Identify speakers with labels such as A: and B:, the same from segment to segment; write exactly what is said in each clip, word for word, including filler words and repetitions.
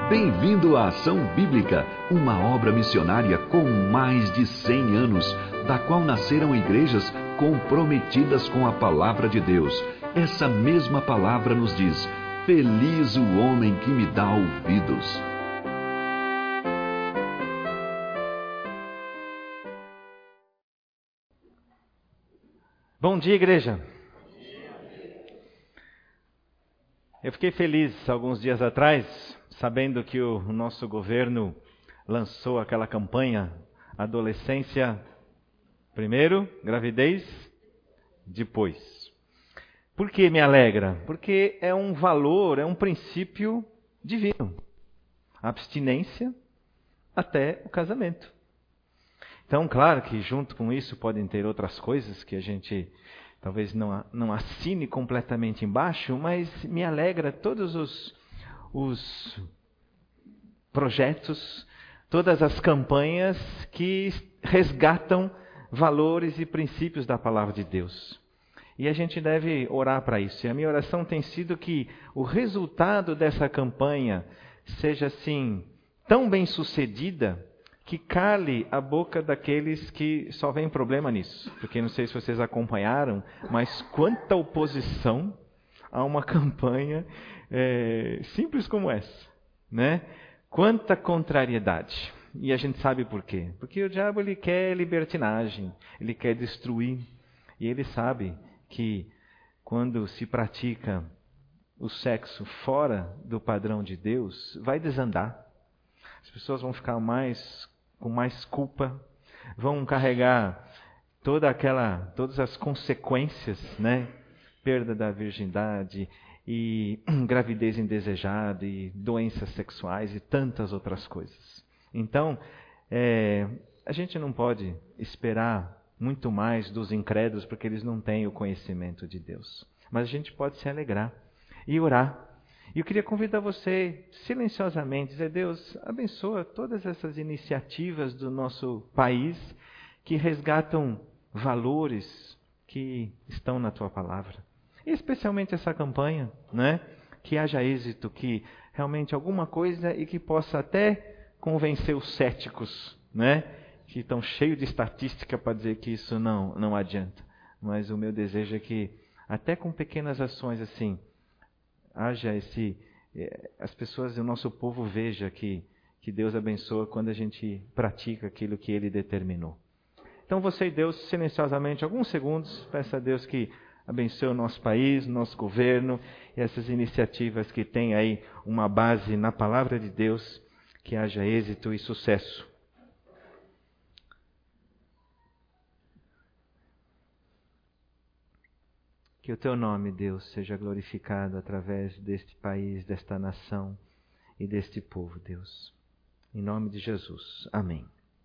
A: Bem-vindo à Ação Bíblica, uma obra missionária com mais de cem anos, da qual nasceram igrejas comprometidas com a palavra de Deus. Essa mesma palavra nos diz: feliz o homem que me dá ouvidos.
B: Bom dia, igreja. Eu fiquei feliz alguns dias atrás, sabendo que o nosso governo lançou aquela campanha Adolescência primeiro, gravidez depois. Por que me alegra? Porque é um valor, é um princípio divino. A abstinência até o casamento. Então, claro que junto com isso podem ter outras coisas que a gente talvez não, não assine completamente embaixo, mas me alegra todos os, os projetos, todas as campanhas que resgatam valores e princípios da palavra de Deus. E a gente deve orar para isso. E a minha oração tem sido que o resultado dessa campanha seja assim tão bem sucedida que cale a boca daqueles que só veem problema nisso. Porque não sei se vocês acompanharam, mas quanta oposição a uma campanha é, simples como essa, né? Quanta contrariedade. E a gente sabe por quê. Porque o diabo ele quer libertinagem, ele quer destruir. E ele sabe que quando se pratica o sexo fora do padrão de Deus, vai desandar. As pessoas vão ficar mais com mais culpa, vão carregar toda aquela, todas as consequências, né? Perda da virgindade e gravidez indesejada e doenças sexuais e tantas outras coisas. Então, é, a gente não pode esperar muito mais dos incrédulos porque eles não têm o conhecimento de Deus. Mas a gente pode se alegrar e orar. E eu queria convidar você, silenciosamente, dizer: Deus, abençoa todas essas iniciativas do nosso país que resgatam valores que estão na Tua palavra. E especialmente essa campanha, né? Que haja êxito, que realmente alguma coisa e que possa até convencer os céticos, né? Que estão cheios de estatística para dizer que isso não, não adianta. Mas o meu desejo é que, até com pequenas ações assim, haja esse, as pessoas, o nosso povo veja que, que Deus abençoa quando a gente pratica aquilo que Ele determinou. Então você e Deus, silenciosamente, alguns segundos, peça a Deus que abençoe o nosso país, nosso governo e essas iniciativas que têm aí uma base na palavra de Deus, que haja êxito e sucesso. Que o Teu nome, Deus, seja glorificado através deste país, desta nação e deste povo, Deus. Em nome de Jesus. Amém.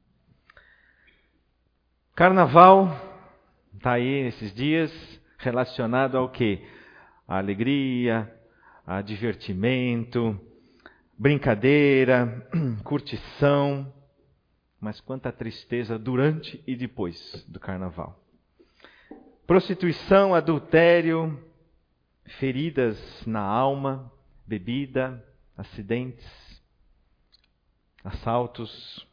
B: Carnaval está aí nesses dias relacionado ao quê? A alegria, a divertimento, brincadeira, curtição. Mas quanta tristeza durante e depois do carnaval. Prostituição, adultério, feridas na alma, bebida, acidentes, assaltos,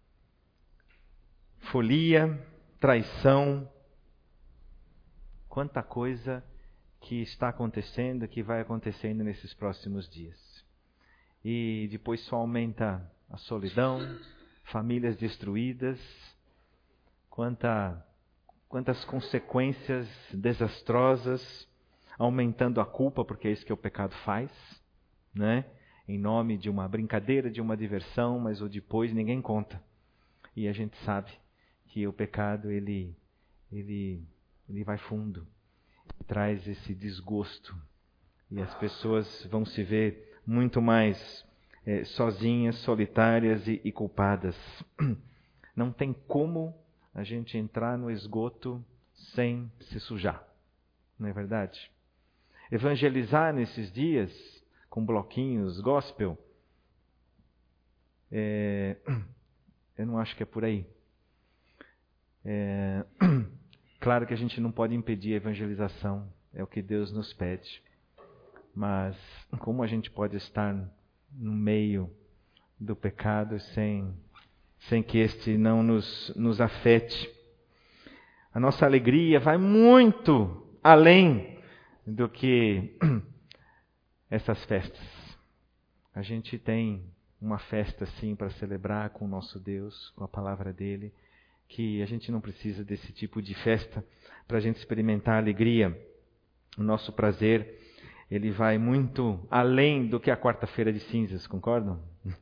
B: folia, traição. Quanta coisa que está acontecendo, que vai acontecendo nesses próximos dias. E depois só aumenta a solidão, famílias destruídas, quanta... Quantas consequências desastrosas, aumentando a culpa, porque é isso que o pecado faz, né? Em nome de uma brincadeira, de uma diversão, mas o depois ninguém conta. E a gente sabe que o pecado, ele, ele, ele vai fundo, traz esse desgosto. E as pessoas vão se ver muito mais é, sozinhas, solitárias e, e culpadas. Não tem como a gente entrar no esgoto sem se sujar, não é verdade? Evangelizar nesses dias, com bloquinhos gospel, é, eu não acho que é por aí. É, claro que a gente não pode impedir a evangelização, é o que Deus nos pede. Mas como a gente pode estar no meio do pecado, sem, sem que este não nos, nos afete. A nossa alegria vai muito além do que essas festas. A gente tem uma festa, sim, para celebrar com o nosso Deus, com a palavra dele, que a gente não precisa desse tipo de festa para a gente experimentar a alegria. O nosso prazer, ele vai muito além do que a quarta-feira de cinzas, concordam?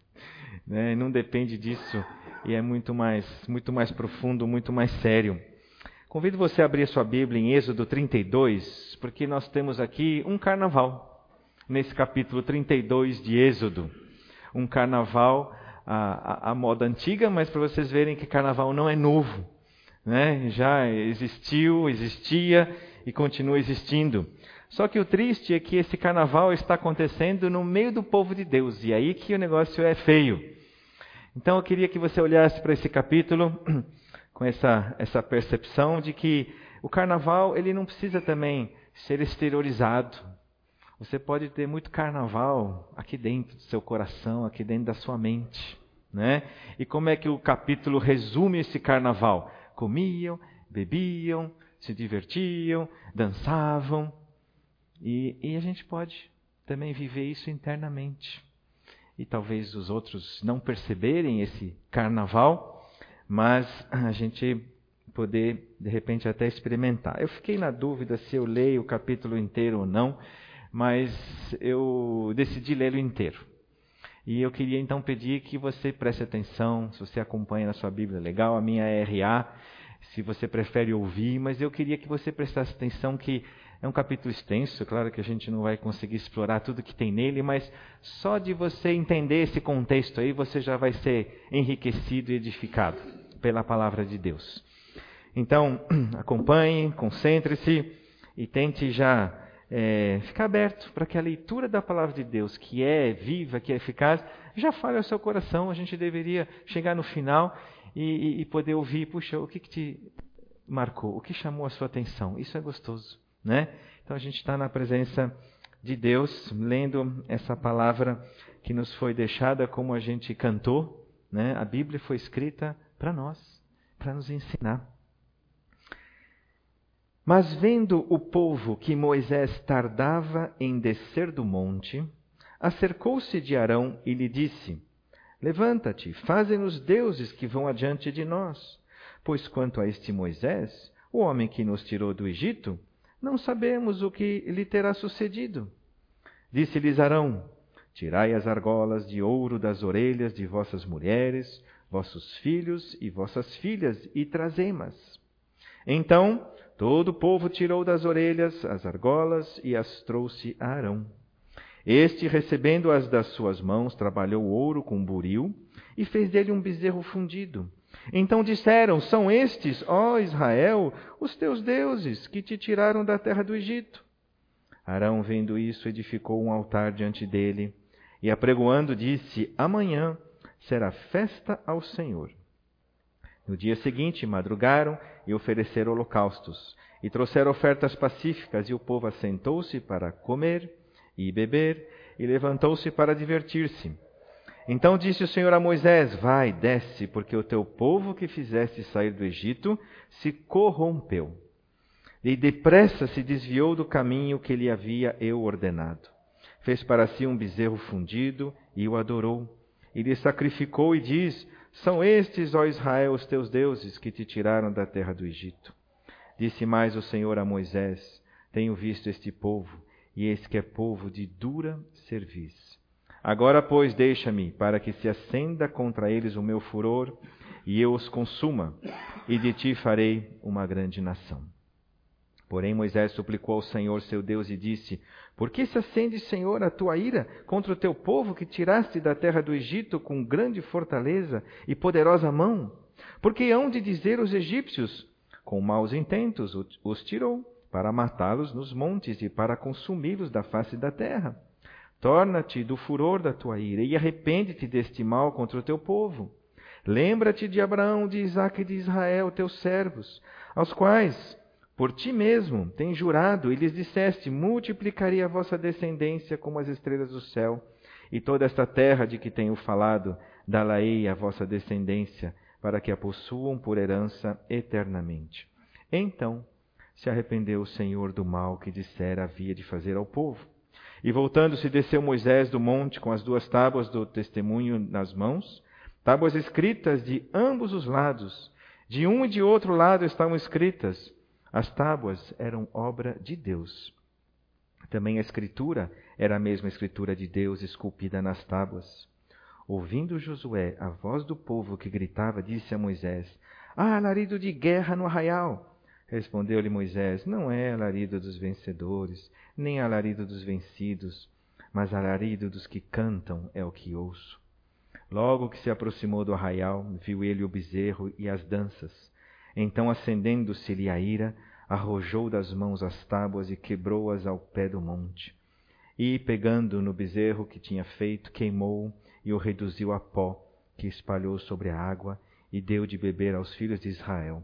B: Né? Não depende disso e é muito mais, muito mais profundo, muito mais sério. Convido você a abrir a sua Bíblia em Êxodo trinta e dois, porque nós temos aqui um carnaval, nesse capítulo trinta e dois de Êxodo. Um carnaval à, à, à moda antiga, mas para vocês verem que carnaval não é novo, né? Já existiu, existia e continua existindo. Só que o triste é que esse carnaval está acontecendo no meio do povo de Deus, e aí que o negócio é feio. Então eu queria que você olhasse para esse capítulo com essa, essa percepção de que o carnaval ele não precisa também ser exteriorizado. Você pode ter muito carnaval aqui dentro do seu coração, aqui dentro da sua mente, né? E como é que o capítulo resume esse carnaval? Comiam, bebiam, se divertiam, dançavam. E, e a gente pode também viver isso internamente. E talvez os outros não perceberem esse carnaval, mas a gente poder, de repente, até experimentar. Eu fiquei na dúvida se eu leio o capítulo inteiro ou não, mas eu decidi lê-lo inteiro. E eu queria então pedir que você preste atenção, se você acompanha na sua Bíblia, legal, a minha é R A, se você prefere ouvir, mas eu queria que você prestasse atenção que é um capítulo extenso, claro que a gente não vai conseguir explorar tudo que tem nele, mas só de você entender esse contexto aí, você já vai ser enriquecido e edificado pela palavra de Deus. Então, acompanhe, concentre-se e tente já é, ficar aberto para que a leitura da palavra de Deus, que é viva, que é eficaz, já fale ao seu coração. A gente deveria chegar no final e, e, e poder ouvir, puxa, o que, que te marcou, o que chamou a sua atenção? Isso é gostoso, né? Então a gente está na presença de Deus, lendo essa palavra que nos foi deixada como a gente cantou, né? A Bíblia foi escrita para nós, para nos ensinar. Mas vendo o povo que Moisés tardava em descer do monte, acercou-se de Arão e lhe disse: Levanta-te, faze-nos deuses que vão adiante de nós. Pois quanto a este Moisés, o homem que nos tirou do Egito, não sabemos o que lhe terá sucedido. Disse-lhes Arão: Tirai as argolas de ouro das orelhas de vossas mulheres, vossos filhos e vossas filhas, e trazei-mas. Então todo o povo tirou das orelhas as argolas e as trouxe a Arão. Este, recebendo-as das suas mãos, trabalhou o ouro com buril e fez dele um bezerro fundido. Então disseram: São estes, ó Israel, os teus deuses, que te tiraram da terra do Egito. Arão, vendo isso, edificou um altar diante dele e, apregoando, disse: Amanhã será festa ao Senhor. No dia seguinte, madrugaram e ofereceram holocaustos, e trouxeram ofertas pacíficas, e o povo assentou-se para comer e beber, e levantou-se para divertir-se. Então disse o Senhor a Moisés: Vai, desce, porque o teu povo que fizeste sair do Egito se corrompeu. E depressa se desviou do caminho que lhe havia eu ordenado. Fez para si um bezerro fundido e o adorou. E lhe sacrificou e diz: São estes, ó Israel, os teus deuses, que te tiraram da terra do Egito. Disse mais o Senhor a Moisés: Tenho visto este povo, e eis que é povo de dura cerviz. Agora, pois, deixa-me, para que se acenda contra eles o meu furor, e eu os consuma, e de ti farei uma grande nação. Porém Moisés suplicou ao Senhor seu Deus e disse: Por que se acende, Senhor, a tua ira contra o teu povo que tiraste da terra do Egito com grande fortaleza e poderosa mão? Porque hão de dizer os egípcios: Com maus intentos os tirou, para matá-los nos montes e para consumi-los da face da terra. Torna-te do furor da tua ira e arrepende-te deste mal contra o teu povo. Lembra-te de Abraão, de Isaque e de Israel, teus servos, aos quais por ti mesmo tens jurado, e lhes disseste: multiplicarei a vossa descendência como as estrelas do céu, E toda esta terra de que tenho falado, dá-la-ei à vossa descendência, para que a possuam por herança eternamente. Então se arrependeu o Senhor do mal que dissera havia de fazer ao povo. E voltando-se, desceu Moisés do monte com as duas tábuas do testemunho nas mãos, tábuas escritas de ambos os lados. De um e de outro lado estavam escritas. As tábuas eram obra de Deus. Também a escritura era a mesma escritura de Deus esculpida nas tábuas. Ouvindo Josué a voz do povo que gritava, disse a Moisés: "Há alarido de guerra no arraial." Respondeu-lhe Moisés: "Não é alarido dos vencedores, nem alarido dos vencidos, mas alarido dos que cantam é o que ouço." Logo que se aproximou do arraial, viu ele o bezerro e as danças. Então, acendendo-se-lhe a ira, arrojou das mãos as tábuas e quebrou-as ao pé do monte. E, pegando no bezerro que tinha feito, queimou-o e o reduziu a pó, que espalhou sobre a água, e deu de beber aos filhos de Israel.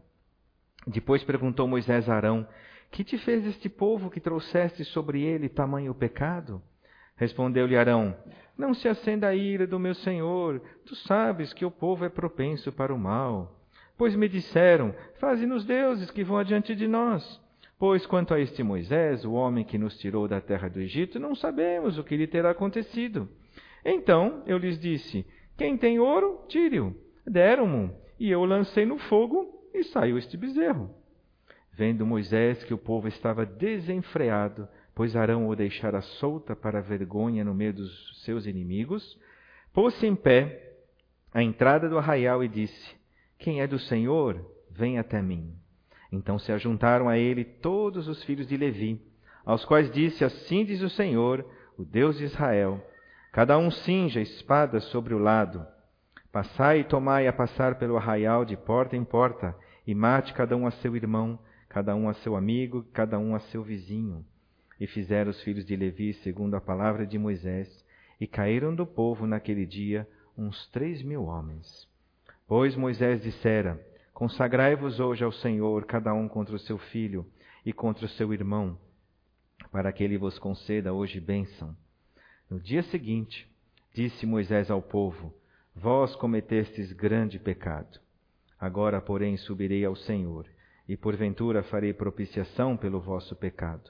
B: Depois perguntou Moisés a Arão: "Que te fez este povo que trouxeste sobre ele tamanho pecado?" Respondeu-lhe Arão: "Não se acenda a ira do meu senhor. Tu sabes que o povo é propenso para o mal. Pois me disseram: faze-nos deuses que vão adiante de nós. Pois quanto a este Moisés, o homem que nos tirou da terra do Egito, não sabemos o que lhe terá acontecido." Então eu lhes disse: "Quem tem ouro, tire-o." Deram-mo, e eu o lancei no fogo, e saiu este bezerro. Vendo Moisés que o povo estava desenfreado, pois Arão o deixara solta para a vergonha no meio dos seus inimigos, pôs-se em pé à entrada do arraial e disse: "Quem é do Senhor, vem até mim." Então se ajuntaram a ele todos os filhos de Levi, aos quais disse: "Assim diz o Senhor, o Deus de Israel: cada um cinja a espada sobre o lado. Passai e tomai a passar pelo arraial de porta em porta, e mate cada um a seu irmão, cada um a seu amigo, cada um a seu vizinho." E fizeram os filhos de Levi segundo a palavra de Moisés, e caíram do povo naquele dia uns três mil homens. Pois Moisés dissera: "Consagrai-vos hoje ao Senhor, cada um contra o seu filho e contra o seu irmão, para que ele vos conceda hoje bênção." No dia seguinte, disse Moisés ao povo: "Vós cometestes grande pecado. Agora, porém, subirei ao Senhor, e porventura farei propiciação pelo vosso pecado."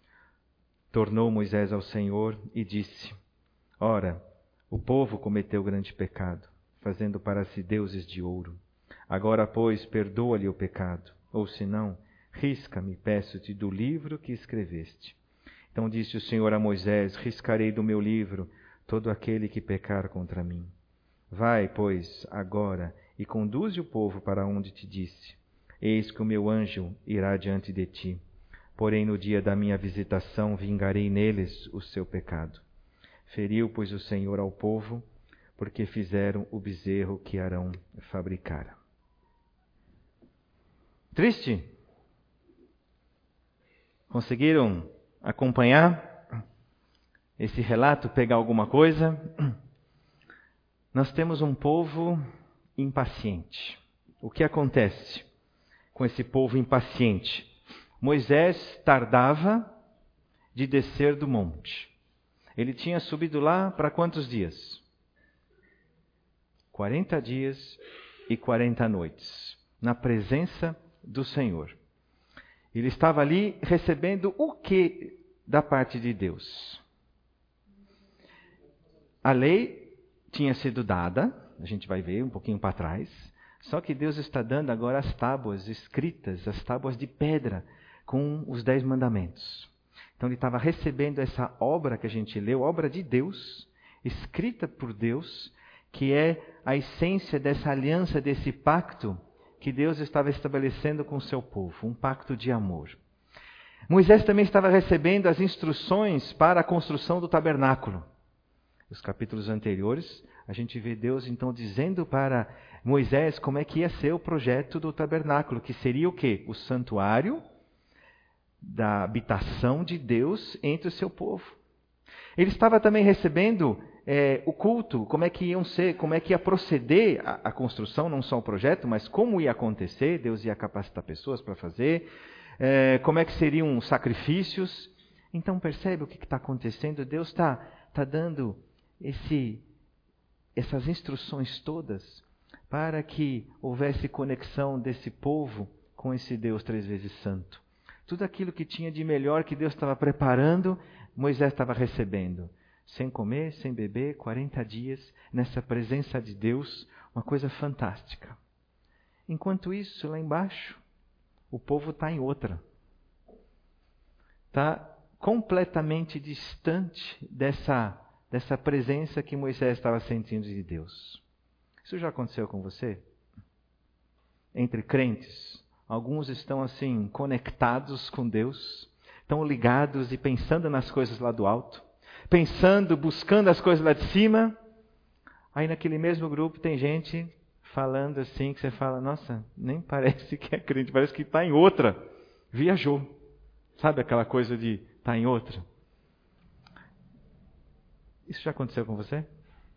B: Tornou Moisés ao Senhor e disse: "Ora, o povo cometeu grande pecado, fazendo para si deuses de ouro. Agora, pois, perdoa-lhe o pecado, ou senão, risca-me, peço-te, do livro que escreveste." Então disse o Senhor a Moisés: "Riscarei do meu livro todo aquele que pecar contra mim. Vai, pois, agora, e conduze o povo para onde te disse. Eis que o meu anjo irá diante de ti. Porém, no dia da minha visitação, vingarei neles o seu pecado." Feriu, pois, o Senhor ao povo, porque fizeram o bezerro que Arão fabricara. Triste? Conseguiram acompanhar esse relato, pegar alguma coisa? Nós temos um povo impaciente. O que acontece com esse povo impaciente? Moisés tardava de descer do monte. Ele tinha subido lá para quantos dias? quarenta dias e quarenta noites, na presença do Senhor. Ele estava ali recebendo o que da parte de Deus? A lei tinha sido dada, a gente vai ver um pouquinho para trás, só que Deus está dando agora as tábuas escritas, as tábuas de pedra, com os dez mandamentos. Então ele estava recebendo essa obra que a gente leu, obra de Deus, escrita por Deus, que é a essência dessa aliança, desse pacto que Deus estava estabelecendo com o seu povo, um pacto de amor. Moisés também estava recebendo as instruções para a construção do tabernáculo. Nos capítulos anteriores, a gente vê Deus então dizendo para Moisés como é que ia ser o projeto do tabernáculo, que seria o quê? O santuário da habitação de Deus entre o seu povo. Ele estava também recebendo é, o culto, como é que iam ser, como é que ia proceder a, a construção, não só o projeto, mas como ia acontecer. Deus ia capacitar pessoas para fazer, é, como é que seriam os sacrifícios. Então percebe o que está acontecendo? Deus está tá dando esse, essas instruções todas para que houvesse conexão desse povo com esse Deus três vezes santo. Tudo aquilo que tinha de melhor que Deus estava preparando, Moisés estava recebendo. Sem comer, sem beber, quarenta dias, nessa presença de Deus, uma coisa fantástica. Enquanto isso, lá embaixo, o povo está em outra. Está completamente distante dessa, dessa presença que Moisés estava sentindo de Deus. Isso já aconteceu com você? Entre crentes, alguns estão assim, conectados com Deus, estão ligados e pensando nas coisas lá do alto, pensando, buscando as coisas lá de cima. Aí naquele mesmo grupo tem gente falando assim, que você fala, nossa, nem parece que é crente, parece que está em outra, viajou. Sabe aquela coisa de estar tá em outra? Isso já aconteceu com você?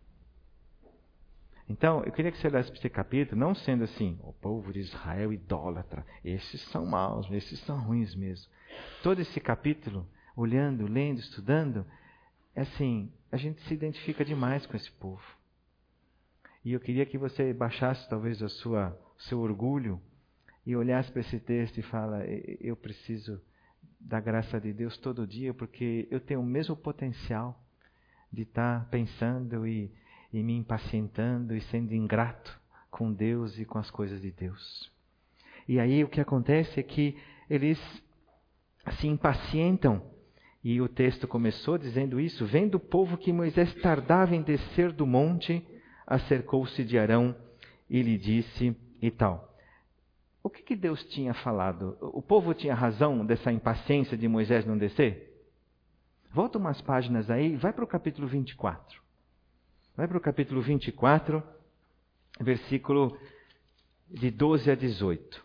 B: Então, eu queria que você olhasse para esse capítulo, não sendo assim, o povo de Israel idólatra, esses são maus, esses são ruins mesmo. Todo esse capítulo, olhando, lendo, estudando, é assim, a gente se identifica demais com esse povo. E eu queria que você baixasse talvez a sua, o seu orgulho e olhasse para esse texto e fala, eu preciso da graça de Deus todo dia, porque eu tenho o mesmo potencial de estar pensando e, e me impacientando e sendo ingrato com Deus e com as coisas de Deus. E aí o que acontece é que eles se impacientam. E o texto começou dizendo isso, vendo o povo que Moisés tardava em descer do monte, acercou-se de Arão e lhe disse e tal. O que, que Deus tinha falado? O povo tinha razão dessa impaciência de Moisés não descer? Volta umas páginas aí, vai para o capítulo vinte e quatro. Vai para o capítulo vinte e quatro, versículo de doze a dezoito.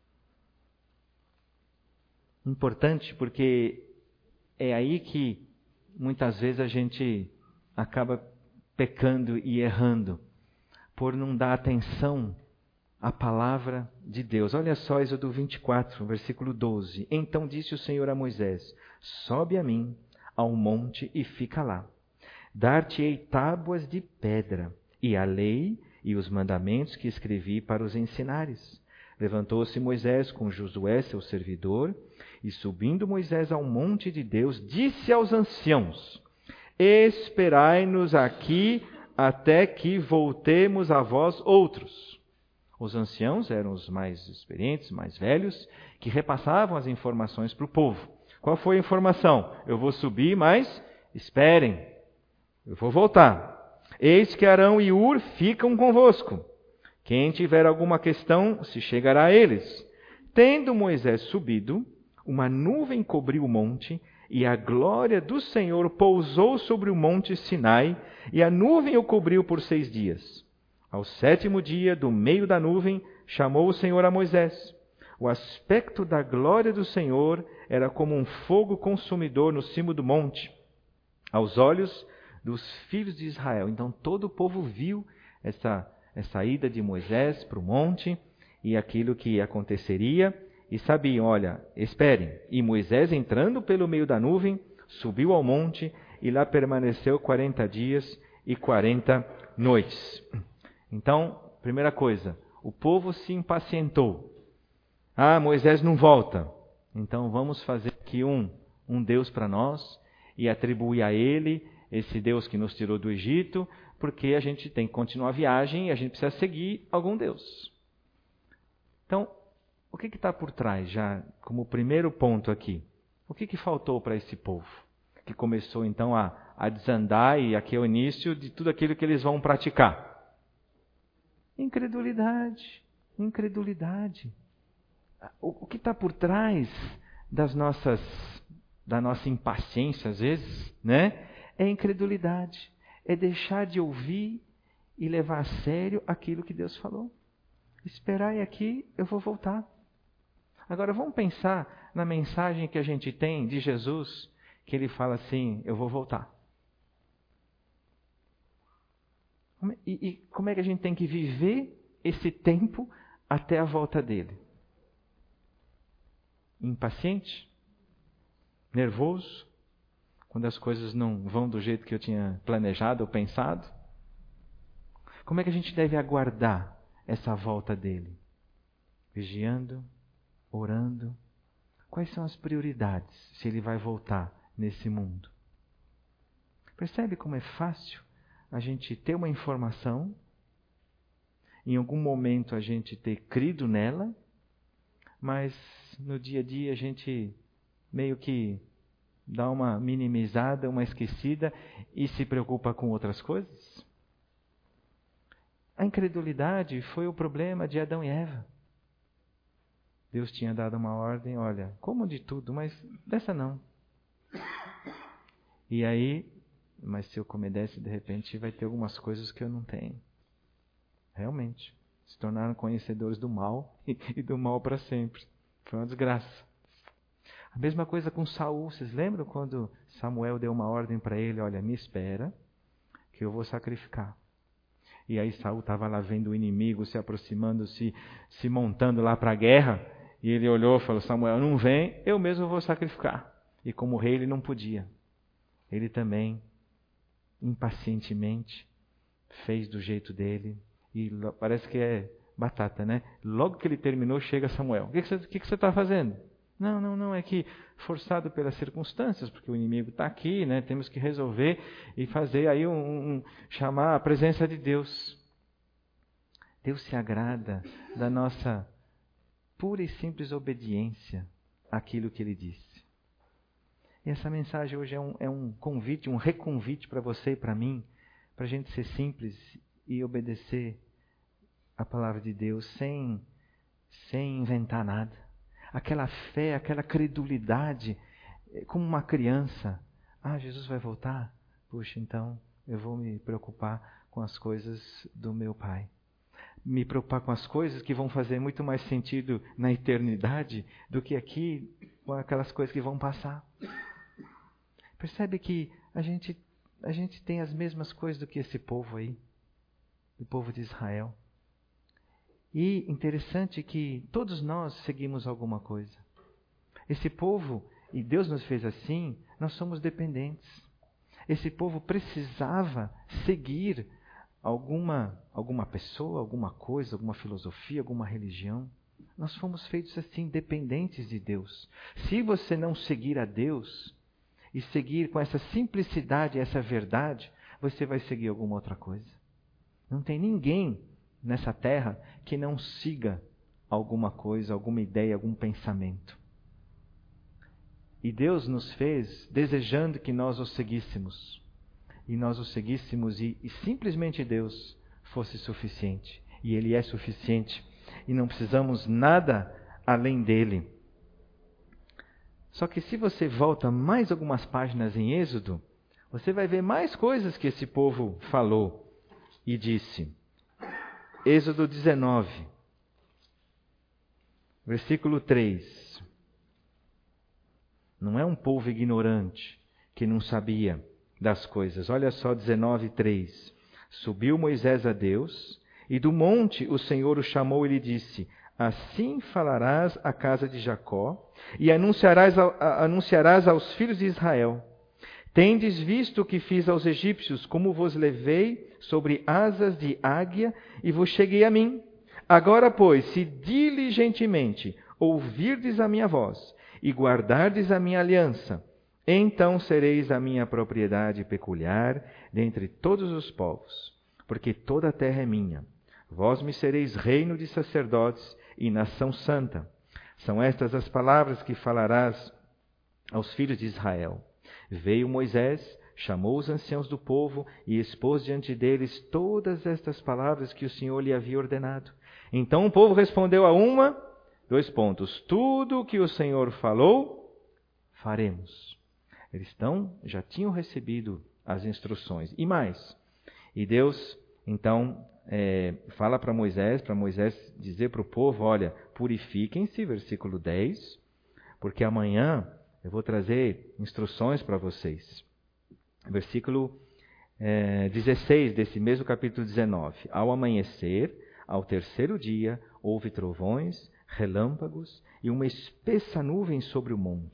B: Importante porque é aí que muitas vezes a gente acaba pecando e errando, por não dar atenção à palavra de Deus. Olha só, Êxodo vinte e quatro, versículo doze. Então disse o Senhor a Moisés, sobe a mim ao monte e fica lá. Dar-te-ei tábuas de pedra, e a lei e os mandamentos que escrevi para os ensinares. Levantou-se Moisés com Josué, seu servidor, e subindo Moisés ao monte de Deus, disse aos anciãos, esperai-nos aqui até que voltemos a vós outros. Os anciãos eram os mais experientes, mais velhos, que repassavam as informações para o povo. Qual foi a informação? Eu vou subir, mas esperem, eu vou voltar. Eis que Arão e Ur ficam convosco. Quem tiver alguma questão, se chegará a eles. Tendo Moisés subido, uma nuvem cobriu o monte, e a glória do Senhor pousou sobre o monte Sinai, e a nuvem o cobriu por seis dias. Ao sétimo dia, do meio da nuvem, chamou o Senhor a Moisés. O aspecto da glória do Senhor era como um fogo consumidor no cimo do monte, aos olhos dos filhos de Israel. Então todo o povo viu essa, essa ida de Moisés para o monte e aquilo que aconteceria. E sabiam, olha, esperem. E Moisés, entrando pelo meio da nuvem, subiu ao monte e lá permaneceu quarenta dias e quarenta noites. Então, primeira coisa, o povo se impacientou. Ah, Moisés não volta. Então vamos fazer aqui um, um Deus para nós e atribuir a ele esse Deus que nos tirou do Egito, porque a gente tem que continuar a viagem e a gente precisa seguir algum Deus. Então, o que está por trás, já como primeiro ponto aqui? O que, que faltou para esse povo? Que começou então a, a desandar, e aqui é o início de tudo aquilo que eles vão praticar. Incredulidade, incredulidade. O, o que está por trás das nossas, da nossa impaciência, às vezes, né? É incredulidade. É deixar de ouvir e levar a sério aquilo que Deus falou. Esperai aqui, eu vou voltar. Agora vamos pensar na mensagem que a gente tem de Jesus, que ele fala assim, eu vou voltar. E, e como é que a gente tem que viver esse tempo até a volta dele? Impaciente? Nervoso? quando as coisas não vão do jeito que eu tinha planejado ou pensado? Como é que a gente deve aguardar essa volta dele? Vigiando, orando. Quais são as prioridades se ele vai voltar nesse mundo? Percebe como é fácil a gente ter uma informação, em algum momento a gente ter crido nela, mas no dia a dia a gente meio que dá uma minimizada, uma esquecida e se preocupa com outras coisas? A incredulidade foi o problema de Adão e Eva. Deus tinha dado uma ordem, olha, como de tudo, mas dessa não. E aí, mas se eu comer dessa, de repente vai ter algumas coisas que eu não tenho. Realmente, se tornaram conhecedores do mal e do mal para sempre. Foi uma desgraça. A mesma coisa com Saul. Vocês lembram quando Samuel deu uma ordem para ele? Olha, me espera que eu vou sacrificar. E aí Saul estava lá vendo o inimigo se aproximando, se, se montando lá para a guerra. E ele olhou e falou, Samuel, não vem, eu mesmo vou sacrificar. E como rei ele não podia. Ele também, impacientemente, fez do jeito dele. E parece que é batata, né? Logo que ele terminou, chega Samuel. O que, que você que que você está fazendo? Não, não, não, é que forçado pelas circunstâncias, porque o inimigo está aqui, né? Temos que resolver e fazer aí um, um chamar a presença de Deus. Deus se agrada da nossa pura e simples obediência àquilo que Ele disse. E essa mensagem hoje é um, é um convite, um reconvite para você e para mim, para a gente ser simples e obedecer a palavra de Deus sem, sem inventar nada. Aquela fé, aquela credulidade, como uma criança. Ah, Jesus vai voltar? Puxa, então eu vou me preocupar com as coisas do meu Pai. Me preocupar com as coisas que vão fazer muito mais sentido na eternidade do que aqui com aquelas coisas que vão passar. Percebe que a gente, a gente tem as mesmas coisas do que esse povo aí, o povo de Israel. E interessante que todos nós seguimos alguma coisa. Esse povo, e Deus nos fez assim, nós somos dependentes. Esse povo precisava seguir alguma, alguma pessoa, alguma coisa, alguma filosofia, alguma religião. Nós fomos feitos assim, dependentes de Deus. Se você não seguir a Deus e seguir com essa simplicidade, essa verdade, você vai seguir alguma outra coisa. Não tem ninguém nessa terra que não siga alguma coisa, alguma ideia, algum pensamento. E Deus nos fez desejando que nós o seguíssemos. E nós o seguíssemos e, e simplesmente Deus fosse suficiente. E Ele é suficiente. E não precisamos nada além dEle. Só que se você volta mais algumas páginas em Êxodo, você vai ver mais coisas que esse povo falou e disse. Êxodo dezenove, versículo três. Não é um povo ignorante que não sabia das coisas. Olha só, dezenove, três. Subiu Moisés a Deus, e do monte o Senhor o chamou e lhe disse, assim falarás à casa de Jacó, e anunciarás, anunciarás aos filhos de Israel. Tendes visto o que fiz aos egípcios, como vos levei sobre asas de águia e vos cheguei a mim. Agora, pois, se diligentemente ouvirdes a minha voz e guardardes a minha aliança, então sereis a minha propriedade peculiar dentre todos os povos, porque toda a terra é minha. Vós me sereis reino de sacerdotes e nação santa. São estas as palavras que falarás aos filhos de Israel. Veio Moisés, chamou os anciãos do povo e expôs diante deles todas estas palavras que o Senhor lhe havia ordenado. Então o povo respondeu a uma, dois pontos, tudo o que o Senhor falou, faremos. Eles estão, já tinham recebido as instruções. E mais, e Deus, então, é, fala para Moisés, para Moisés dizer para o povo, olha, purifiquem-se, versículo dez, porque amanhã eu vou trazer instruções para vocês. Versículo é, dezesseis desse mesmo capítulo dezenove. Ao amanhecer, ao terceiro dia, houve trovões, relâmpagos e uma espessa nuvem sobre o monte.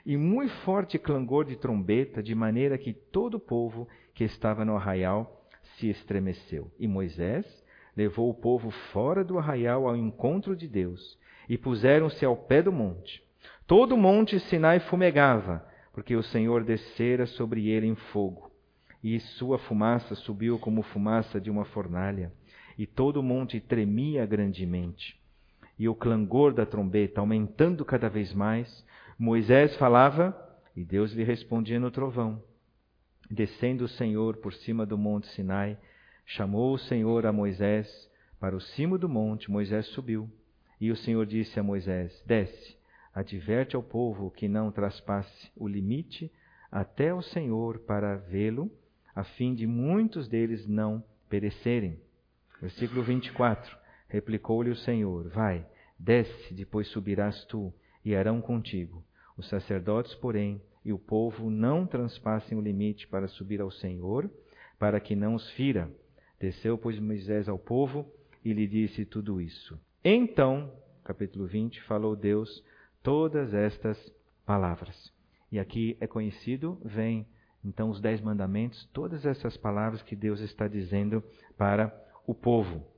B: e muito forte clangor de trombeta, de maneira que todo o povo que estava no arraial se estremeceu. E Moisés levou o povo fora do arraial ao encontro de Deus, e puseram-se ao pé do monte. Todo o monte Sinai fumegava, porque o Senhor descera sobre ele em fogo, e sua fumaça subiu como fumaça de uma fornalha, e todo o monte tremia grandemente. E o clangor da trombeta, aumentando cada vez mais, Moisés falava, e Deus lhe respondia no trovão. Descendo o Senhor por cima do monte Sinai, chamou o Senhor a Moisés para o cimo do monte. Moisés subiu, e o Senhor disse a Moisés, desce, adverte ao povo que não traspasse o limite até o Senhor para vê-lo, a fim de muitos deles não perecerem. Versículo vinte e quatro, replicou-lhe o Senhor, vai, desce, depois subirás tu, e Arão contigo. Os sacerdotes, porém, e o povo não transpassem o limite para subir ao Senhor, para que não os fira. Desceu, pois, Moisés ao povo e lhe disse tudo isso. Então, capítulo vinte, falou Deus todas estas palavras. E aqui é conhecido, vem então os dez mandamentos, todas essas palavras que Deus está dizendo para o povo.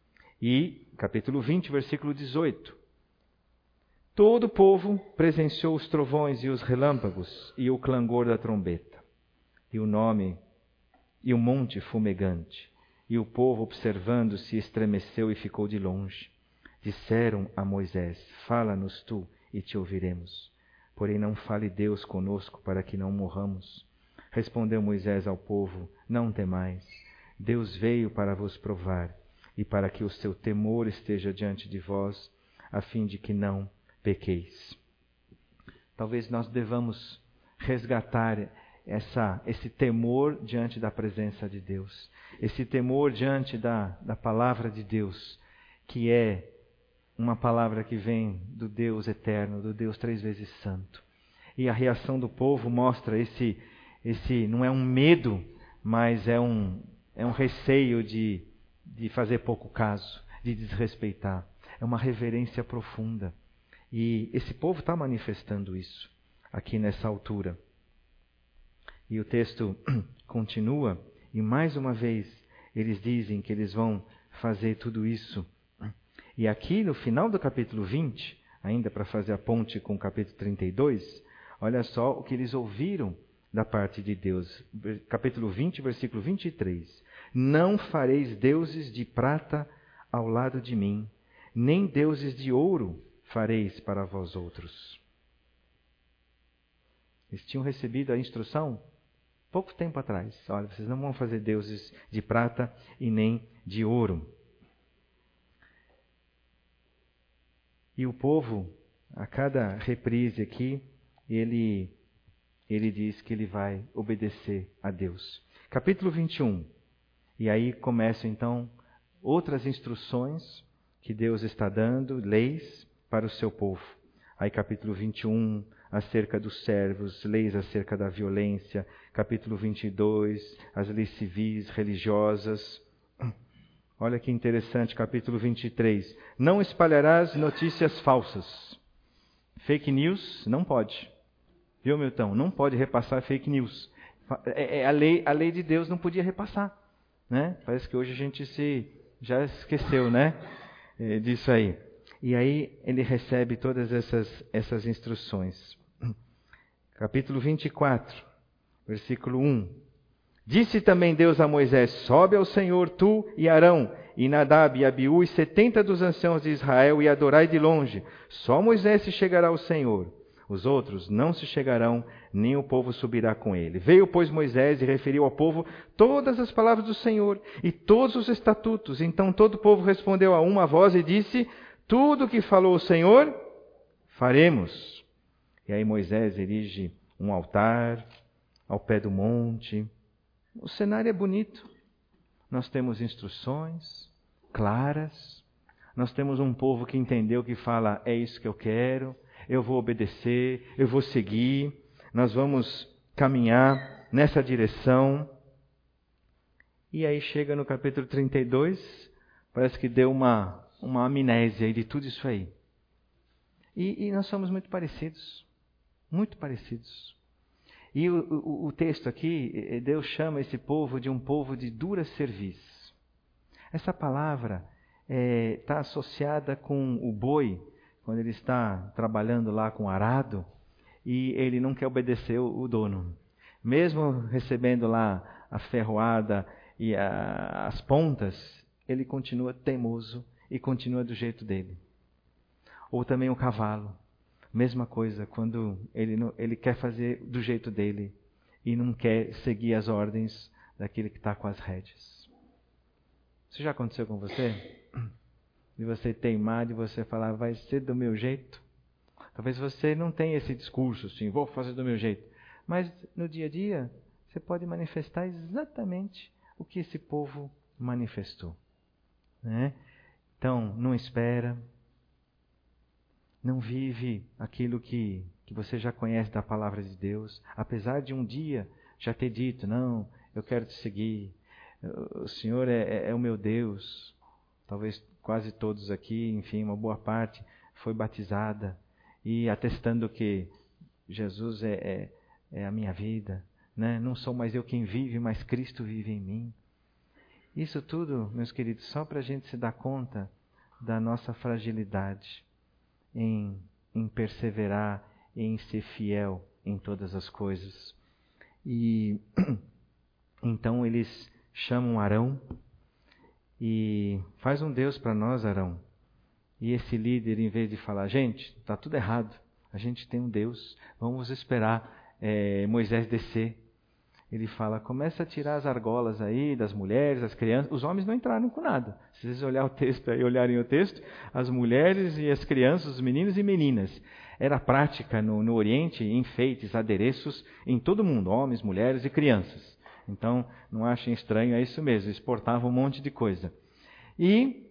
B: E, capítulo vinte, versículo dezoito. Todo o povo presenciou os trovões e os relâmpagos e o clangor da trombeta, e o nome, e o monte fumegante. E o povo, observando, se estremeceu e ficou de longe. Disseram a Moisés, fala-nos tu e te ouviremos. Porém não fale Deus conosco para que não morramos. Respondeu Moisés ao povo, não temais. Deus veio para vos provar e para que o seu temor esteja diante de vós, a fim de que não pequeis. Talvez nós devamos resgatar essa, esse temor diante da presença de Deus, esse temor diante da, da palavra de Deus, que é uma palavra que vem do Deus eterno, do Deus três vezes santo. E a reação do povo mostra esse, esse não é um medo, mas é um, é um receio de, de fazer pouco caso, de desrespeitar. É uma reverência profunda. E esse povo está manifestando isso aqui nessa altura. E o texto continua, e mais uma vez eles dizem que eles vão fazer tudo isso. E aqui no final do capítulo vinte, ainda para fazer a ponte com o capítulo trinta e dois, olha só o que eles ouviram da parte de Deus. Capítulo vinte, versículo vinte e três. Não fareis deuses de prata ao lado de mim, nem deuses de ouro fareis para vós outros. Eles tinham recebido a instrução pouco tempo atrás. Olha, vocês não vão fazer deuses de prata e nem de ouro. E o povo, a cada reprise aqui, ele, ele diz que ele vai obedecer a Deus. Capítulo vinte e um. E aí começam então outras instruções que Deus está dando, leis para o seu povo. Aí capítulo vinte e um, acerca dos servos, leis acerca da violência. Capítulo vinte e dois, as leis civis, religiosas. Olha que interessante, capítulo vinte e três. Não espalharás notícias falsas. Fake news não pode. Viu, Milton? Não pode repassar fake news. É, é, a, lei, a lei de Deus não podia repassar. Né? Parece que hoje a gente se, já esqueceu, né? É, disso aí. E aí ele recebe todas essas, essas instruções. Capítulo vinte e quatro, versículo um. Disse também Deus a Moisés, sobe ao Senhor tu e Arão, e Nadab e Abiú e setenta dos anciãos de Israel, e adorai de longe. Só Moisés se chegará ao Senhor. Os outros não se chegarão, nem o povo subirá com ele. Veio, pois, Moisés e referiu ao povo todas as palavras do Senhor e todos os estatutos. Então todo o povo respondeu a uma voz e disse, tudo o que falou o Senhor, faremos. E aí Moisés erige um altar ao pé do monte. O cenário é bonito. Nós temos instruções claras. Nós temos um povo que entendeu, que fala, é isso que eu quero, eu vou obedecer, eu vou seguir. Nós vamos caminhar nessa direção. E aí chega no capítulo trinta e dois, parece que deu uma, uma amnésia de tudo isso aí. E, e nós somos muito parecidos. muito parecidos. E o, o, o texto aqui, Deus chama esse povo de um povo de dura cerviz. Essa palavra está é, associada com o boi, quando ele está trabalhando lá com o arado, e ele não quer obedecer o, o dono. Mesmo recebendo lá a ferroada e a, as pontas, ele continua teimoso e continua do jeito dele. Ou também o cavalo. Mesma coisa, quando ele, não, ele quer fazer do jeito dele e não quer seguir as ordens daquele que está com as rédeas. Isso já aconteceu com você? De você teimar, de você falar, vai ser do meu jeito? Talvez você não tenha esse discurso, assim, vou fazer do meu jeito. Mas no dia a dia, você pode manifestar exatamente o que esse povo manifestou. Né? Então, não espera. Não vive aquilo que, que você já conhece da palavra de Deus. Apesar de um dia já ter dito, não, eu quero te seguir. O Senhor é, é o meu Deus. Talvez quase todos aqui, enfim, uma boa parte, foi batizada. E atestando que Jesus é, é, é a minha vida. Né? Não sou mais eu quem vive, mas Cristo vive em mim. Isso tudo, meus queridos, só para a gente se dar conta da nossa fragilidade. Em, em perseverar, em ser fiel em todas as coisas. E então eles chamam Arão e faz um Deus para nós, Arão. E esse líder, em vez de falar, gente, está tudo errado, a gente tem um Deus, vamos esperar é, Moisés descer. Ele fala, começa a tirar as argolas aí das mulheres, das crianças. Os homens não entraram com nada. Se vocês olharem o texto aí, olharem o texto, as mulheres e as crianças, os meninos e meninas. Era prática no, no Oriente, enfeites, adereços em todo mundo, homens, mulheres e crianças. Então, não achem estranho, é isso mesmo, exportavam um monte de coisa. E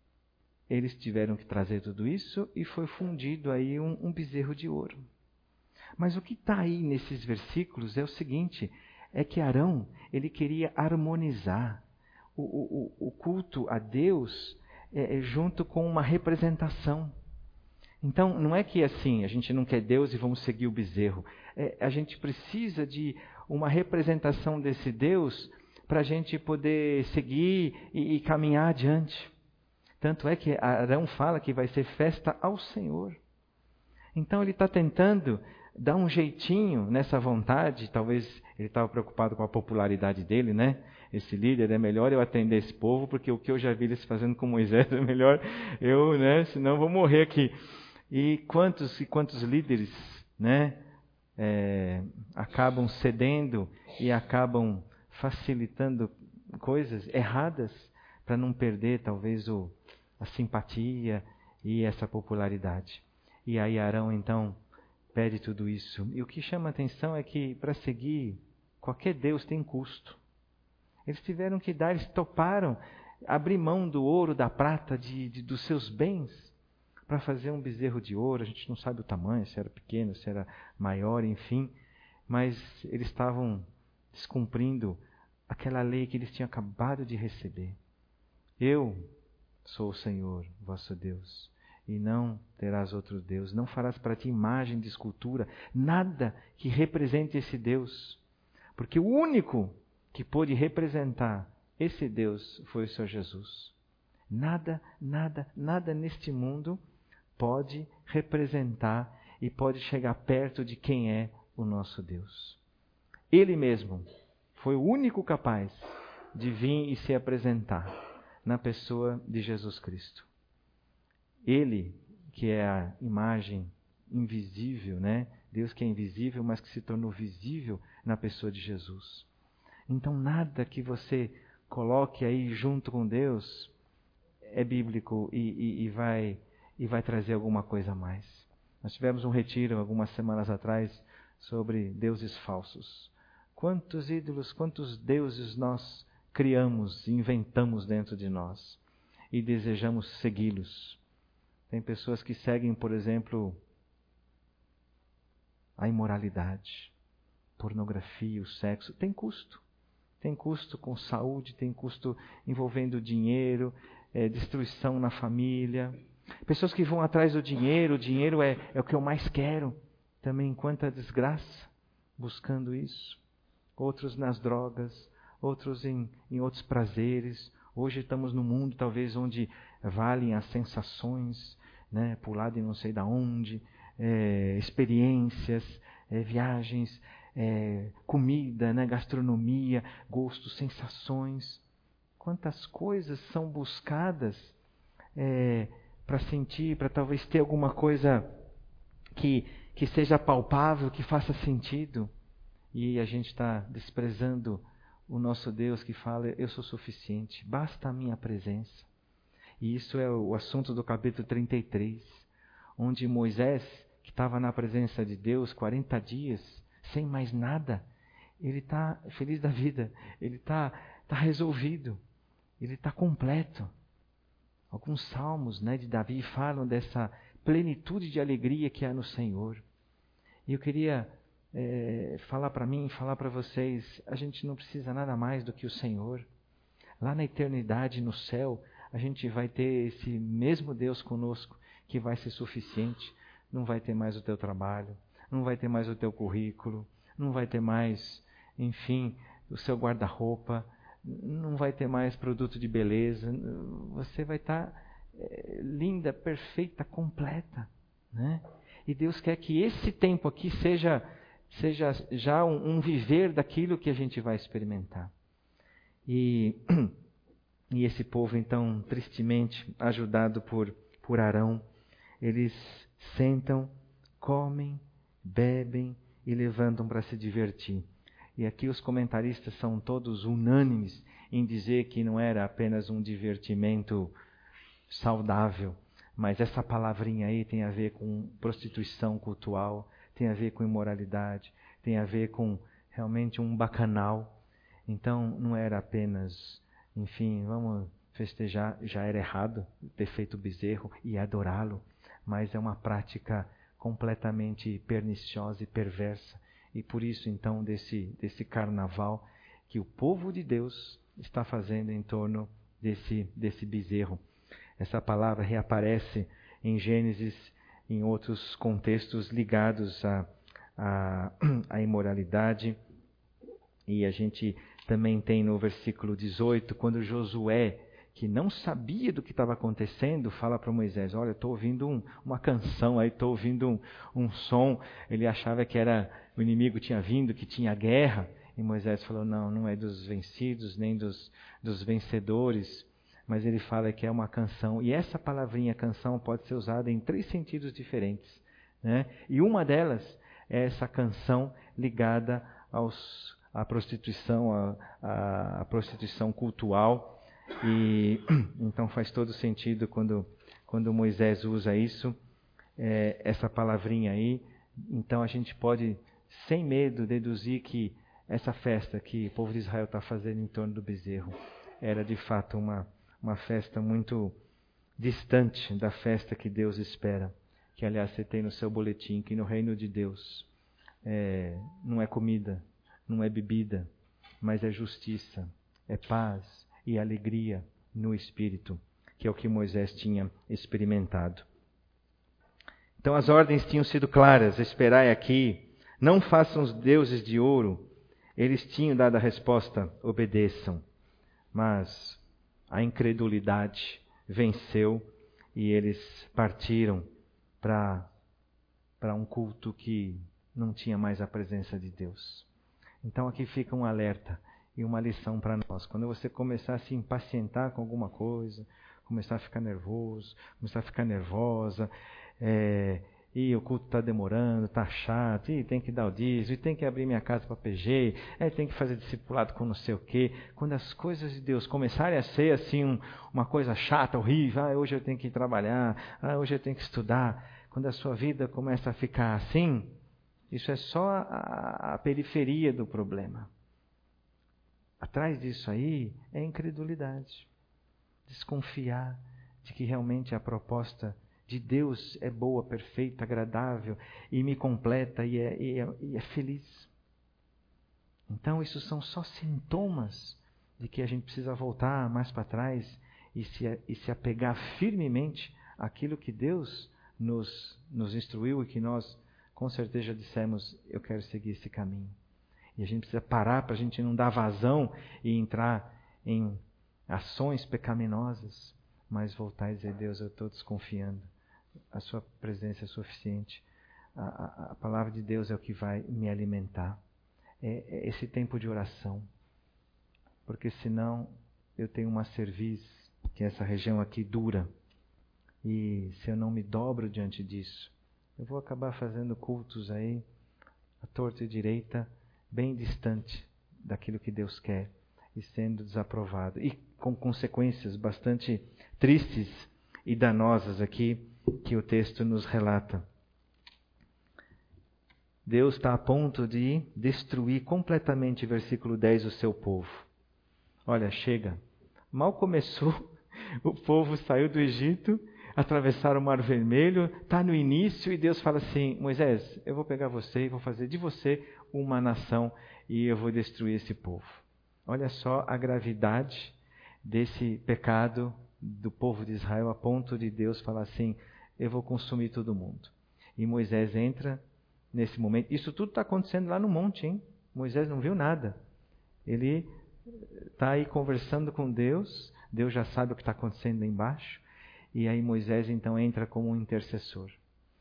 B: eles tiveram que trazer tudo isso e foi fundido aí um, um bezerro de ouro. Mas o que está aí nesses versículos é o seguinte... é que Arão, ele queria harmonizar o, o, o culto a Deus é, junto com uma representação. Então, não é que assim, a gente não quer Deus e vamos seguir o bezerro. É, a gente precisa de uma representação desse Deus para a gente poder seguir e, e caminhar adiante. Tanto é que Arão fala que vai ser festa ao Senhor. Então, ele está tentando dar um jeitinho nessa vontade. Talvez ele estava preocupado com a popularidade dele, né? Esse líder, é melhor eu atender esse povo, porque o que eu já vi eles fazendo com Moisés é melhor eu, né? Senão eu vou morrer aqui. E quantos e quantos líderes, né? É, acabam cedendo e acabam facilitando coisas erradas para não perder, talvez, o, a simpatia e essa popularidade. E aí Arão, então, pede tudo isso. E o que chama a atenção é que para seguir qualquer Deus tem custo. Eles tiveram que dar, eles toparam abrir mão do ouro, da prata, de, de, dos seus bens para fazer um bezerro de ouro. A gente não sabe o tamanho, se era pequeno, se era maior, enfim. Mas eles estavam descumprindo aquela lei que eles tinham acabado de receber. Eu sou o Senhor, vosso Deus. E não terás outro Deus, não farás para ti imagem de escultura, nada que represente esse Deus. Porque o único que pôde representar esse Deus foi o Senhor Jesus. Nada, nada, nada neste mundo pode representar e pode chegar perto de quem é o nosso Deus. Ele mesmo foi o único capaz de vir e se apresentar na pessoa de Jesus Cristo. Ele, que é a imagem invisível, né? Deus que é invisível, mas que se tornou visível na pessoa de Jesus. Então, nada que você coloque aí junto com Deus é bíblico e, e, e, vai, e vai trazer alguma coisa a mais. Nós tivemos um retiro algumas semanas atrás sobre deuses falsos. Quantos ídolos, quantos deuses nós criamos, inventamos dentro de nós e desejamos segui-los. Tem pessoas que seguem, por exemplo, a imoralidade, pornografia, o sexo. Tem custo. Tem custo com saúde, tem custo envolvendo dinheiro, é, destruição na família. Pessoas que vão atrás do dinheiro, o dinheiro é, é o que eu mais quero. também quanta desgraça buscando isso. Outros nas drogas, outros em, em outros prazeres. Hoje estamos num mundo talvez onde valem as sensações, né? Pular de não sei da onde, é, experiências, é, viagens, é, comida, né? Gastronomia, gostos, sensações. Quantas coisas são buscadas é, para sentir, para talvez ter alguma coisa que, que seja palpável, que faça sentido. E a gente está desprezando o nosso Deus que fala, eu sou suficiente, basta a minha presença. E isso é o assunto do capítulo trinta e três, onde Moisés, que estava na presença de Deus quarenta dias, sem mais nada, ele está feliz da vida, ele está tá resolvido, ele está completo. Alguns salmos, né, de Davi falam dessa plenitude de alegria que há no Senhor. E eu queria é, falar para mim, falar para vocês, a gente não precisa nada mais do que o Senhor. Lá na eternidade, no céu, a gente vai ter esse mesmo Deus conosco, que vai ser suficiente. Não vai ter mais o teu trabalho, não vai ter mais o teu currículo, não vai ter mais, enfim, o seu guarda-roupa, não vai ter mais produto de beleza. Você vai estar é, linda, perfeita, completa, né? E Deus quer que esse tempo aqui seja, seja já um, um viver daquilo que a gente vai experimentar. E, e esse povo, então, tristemente, ajudado por, por Arão, eles sentam, comem, bebem e levantam para se divertir. E aqui os comentaristas são todos unânimes em dizer que não era apenas um divertimento saudável, mas essa palavrinha aí tem a ver com prostituição cultural, tem a ver com imoralidade, tem a ver com realmente um bacanal. Então não era apenas, enfim, vamos festejar, já era errado ter feito o bezerro e adorá-lo, mas é uma prática completamente perniciosa e perversa. E por isso então desse, desse carnaval que o povo de Deus está fazendo em torno desse, desse bezerro. Essa palavra reaparece em Gênesis, em outros contextos ligados à, à, à imoralidade. E a gente também tem no versículo dezoito, quando Josué, que não sabia do que estava acontecendo, fala para Moisés, olha, estou ouvindo um, uma canção, aí estou ouvindo um, um som. Ele achava que era o inimigo tinha vindo, que tinha guerra. E Moisés falou, não, não é dos vencidos, nem dos, dos vencedores. Mas ele fala que é uma canção. E essa palavrinha canção pode ser usada em três sentidos diferentes, né? E uma delas é essa canção ligada aos, à prostituição, à, à, à prostituição cultural. E então faz todo sentido quando, quando Moisés usa isso, é, essa palavrinha aí. Então a gente pode, sem medo, deduzir que essa festa que o povo de Israel está fazendo em torno do bezerro era de fato uma Uma festa muito distante da festa que Deus espera. Que, aliás, você tem no seu boletim, que no reino de Deus é, não é comida, não é bebida, mas é justiça, é paz e alegria no Espírito, que é o que Moisés tinha experimentado. Então as ordens tinham sido claras, esperai aqui, não façam os deuses de ouro. Eles tinham dado a resposta, obedeçam. Mas a incredulidade venceu e eles partiram para para um culto que não tinha mais a presença de Deus. Então aqui fica um alerta e uma lição para nós. Quando você começar a se impacientar com alguma coisa, começar a ficar nervoso, começar a ficar nervosa, é, e o culto está demorando, está chato, e tem que dar o dízimo, e tem que abrir minha casa para P G, é, tem que fazer discipulado com não sei o quê. Quando as coisas de Deus começarem a ser assim um, uma coisa chata, horrível, ah, hoje eu tenho que ir trabalhar, ah, hoje eu tenho que estudar. Quando a sua vida começa a ficar assim, isso é só a, a periferia do problema. Atrás disso aí é incredulidade, desconfiar de que realmente a proposta de Deus é boa, perfeita, agradável e me completa e é, e é, e é feliz. Então isso são só sintomas de que a gente precisa voltar mais para trás e se, e se apegar firmemente àquilo que Deus nos, nos instruiu e que nós com certeza já dissemos, eu quero seguir esse caminho. E a gente precisa parar para a gente não dar vazão e entrar em ações pecaminosas, mas voltar e dizer, Deus, eu estou desconfiando. A sua presença é suficiente. A, a, a palavra de Deus é o que vai me alimentar. É, é esse tempo de oração. Porque senão eu tenho uma cerviz, que é essa região aqui dura. E se eu não me dobro diante disso, eu vou acabar fazendo cultos aí, à torta e direita, bem distante daquilo que Deus quer e sendo desaprovado. E com consequências bastante tristes e danosas aqui que o texto nos relata. Deus está a ponto de destruir completamente, versículo dez, o seu povo. Olha, chega. Mal começou, o povo saiu do Egito, atravessaram o Mar Vermelho, está no início, e Deus fala assim, Moisés, eu vou pegar você e vou fazer de você uma nação e eu vou destruir esse povo. Olha só a gravidade desse pecado do povo de Israel, a ponto de Deus falar assim, eu vou consumir todo mundo. E Moisés entra nesse momento. Isso tudo está acontecendo lá no monte, hein? Moisés não viu nada. Ele está aí conversando com Deus, Deus já sabe o que está acontecendo lá embaixo. E aí Moisés então entra como um intercessor.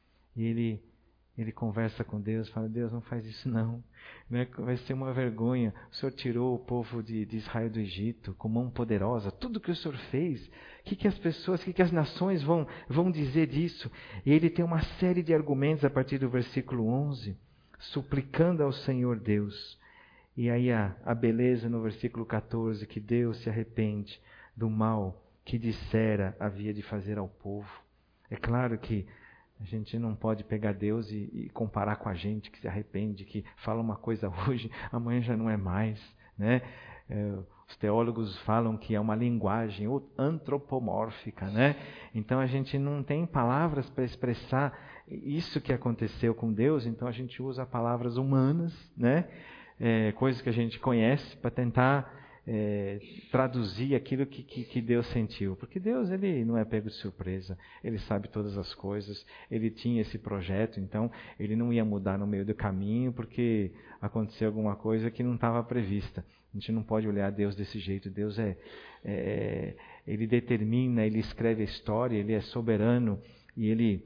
B: E ele, ele conversa com Deus, fala, Deus, não faz isso não. Né? Vai ser uma vergonha. O Senhor tirou o povo de, de Israel do Egito com mão poderosa. Tudo que o Senhor fez. O que, que as pessoas, o que, que as nações vão, vão dizer disso? E ele tem uma série de argumentos a partir do versículo onze, suplicando ao Senhor Deus. E aí a, a beleza no versículo catorze, que Deus se arrepende do mal que dissera havia de fazer ao povo. É claro que a gente não pode pegar Deus e, e comparar com a gente que se arrepende, que fala uma coisa hoje, amanhã já não é mais. Né? É, os teólogos falam que é uma linguagem antropomórfica. Né? Então a gente não tem palavras para expressar isso que aconteceu com Deus, então a gente usa palavras humanas, né? É, coisas que a gente conhece para tentar É, traduzir aquilo que, que, que Deus sentiu. Porque Deus, ele não é pego de surpresa. Ele sabe todas as coisas. Ele tinha esse projeto, então ele não ia mudar no meio do caminho porque aconteceu alguma coisa que não estava prevista. A gente não pode olhar Deus desse jeito. Deus é, é... Ele determina, ele escreve a história, ele é soberano e ele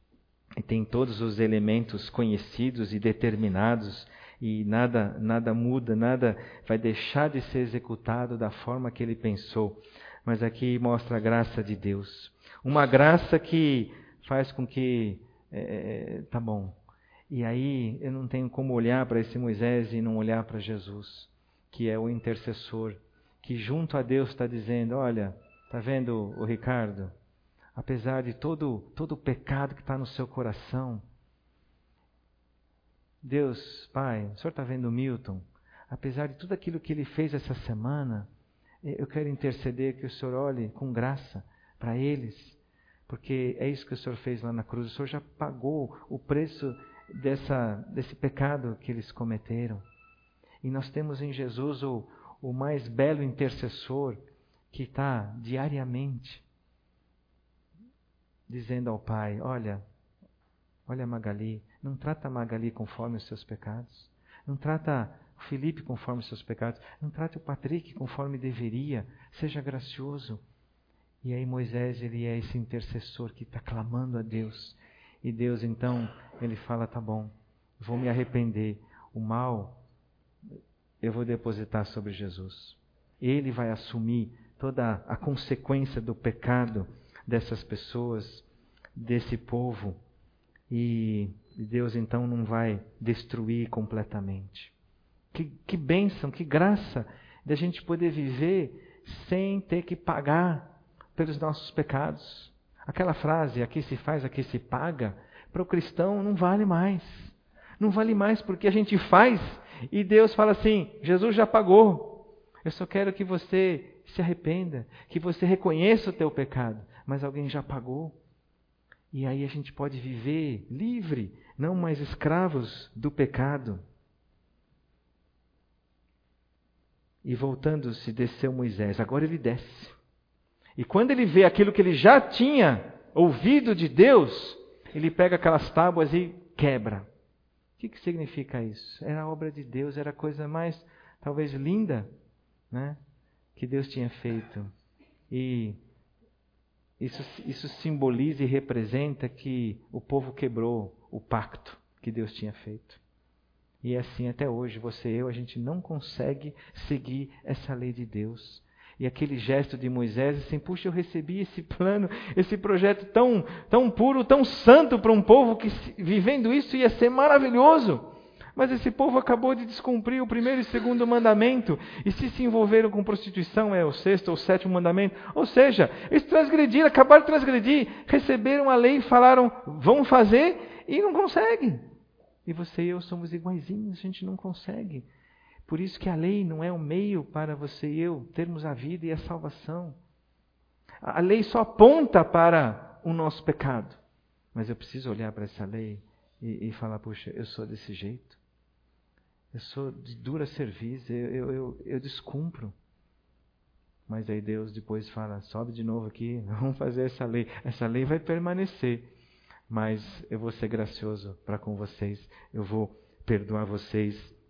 B: tem todos os elementos conhecidos e determinados. E nada, nada muda, nada vai deixar de ser executado da forma que ele pensou. Mas aqui mostra a graça de Deus. Uma graça que faz com que, é, tá bom. E aí eu não tenho como olhar para esse Moisés e não olhar para Jesus, que é o intercessor, que junto a Deus está dizendo, olha, tá vendo o Ricardo? Apesar de todo, todo o pecado que está no seu coração, Deus, Pai, o Senhor está vendo o Milton? Apesar de tudo aquilo que ele fez essa semana, eu quero interceder que o Senhor olhe com graça para eles, porque é isso que o Senhor fez lá na cruz. O Senhor já pagou o preço dessa, desse pecado que eles cometeram. E nós temos em Jesus o, o mais belo intercessor que está diariamente dizendo ao Pai, olha, olha Magali, não trata a Magali conforme os seus pecados. Não trata o Felipe conforme os seus pecados. Não trata o Patrick conforme deveria. Seja gracioso. E aí Moisés, ele é esse intercessor que está clamando a Deus. E Deus, então, ele fala, tá bom, vou me arrepender. O mal, eu vou depositar sobre Jesus. Ele vai assumir toda a consequência do pecado dessas pessoas, desse povo. E Deus então não vai destruir completamente. Que, que bênção, que graça de a gente poder viver sem ter que pagar pelos nossos pecados. Aquela frase, aqui se faz, aqui se paga, para o cristão não vale mais. Não vale mais porque a gente faz e Deus fala assim, Jesus já pagou. Eu só quero que você se arrependa, que você reconheça o teu pecado, mas alguém já pagou. E aí a gente pode viver livre, não mais escravos do pecado. E voltando-se, desceu Moisés. Agora ele desce. E quando ele vê aquilo que ele já tinha ouvido de Deus, ele pega aquelas tábuas e quebra. O que, que significa isso? Era a obra de Deus, era a coisa mais, talvez, linda, né, que Deus tinha feito. E isso, isso simboliza e representa que o povo quebrou o pacto que Deus tinha feito. E é assim até hoje, você e eu, a gente não consegue seguir essa lei de Deus. E aquele gesto de Moisés, assim, puxa, eu recebi esse plano, esse projeto tão, tão puro, tão santo para um povo que vivendo isso ia ser maravilhoso. Mas esse povo acabou de descumprir o primeiro e segundo mandamento. E se se envolveram com prostituição, é o sexto ou o sétimo mandamento. Ou seja, eles transgrediram, acabaram de transgredir, receberam a lei e falaram, vão fazer, e não conseguem. E você e eu somos iguaizinhos, a gente não consegue. Por isso que a lei não é o meio para você e eu termos a vida e a salvação. A lei só aponta para o nosso pecado. Mas eu preciso olhar para essa lei e, e falar, puxa, eu sou desse jeito. Eu sou de dura serviço, eu, eu, eu, eu descumpro. Mas aí Deus depois fala, sobe de novo aqui, vamos fazer essa lei. Essa lei vai permanecer. Mas eu vou ser gracioso para com vocês. Eu vou perdoar vocês.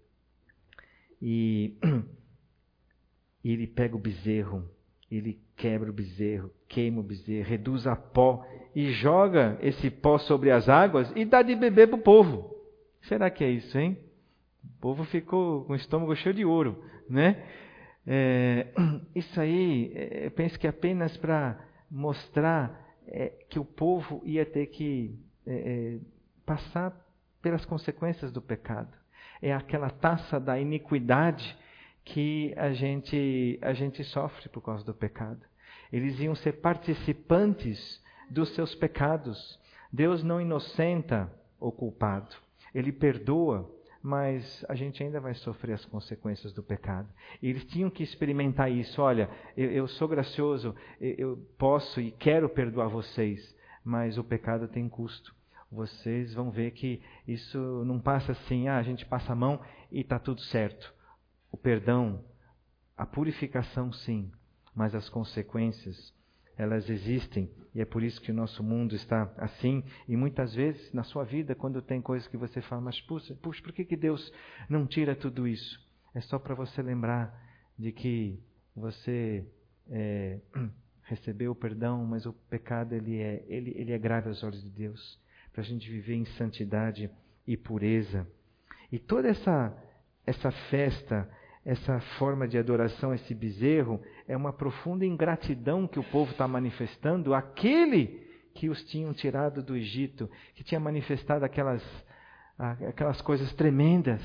B: E, e ele pega o bezerro, ele quebra o bezerro, queima o bezerro, reduz a pó e joga esse pó sobre as águas e dá de beber para o povo. Será que é isso, hein? O povo ficou com o estômago cheio de ouro, né? É, isso aí, eu penso que é apenas para mostrar é, que o povo ia ter que é, passar pelas consequências do pecado. É aquela taça da iniquidade que a gente, a gente sofre por causa do pecado. Eles iam ser participantes dos seus pecados. Deus não inocenta o culpado. Ele perdoa, mas a gente ainda vai sofrer as consequências do pecado. E eles tinham que experimentar isso. Olha, eu, eu sou gracioso, eu, eu posso e quero perdoar vocês, mas o pecado tem custo. Vocês vão ver que isso não passa assim, ah, a gente passa a mão e está tudo certo. O perdão, a purificação sim, mas as consequências, elas existem. E é por isso que o nosso mundo está assim. E muitas vezes na sua vida, quando tem coisas que você fala, mas puxa, puxa por que, que Deus não tira tudo isso? É só para você lembrar de que você é, recebeu o perdão, mas o pecado ele é, ele, ele é grave aos olhos de Deus. Para a gente viver em santidade e pureza. E toda essa, essa festa, essa forma de adoração, esse bezerro, é uma profunda ingratidão que o povo está manifestando àquele que os tinham tirado do Egito, que tinha manifestado aquelas, aquelas coisas tremendas.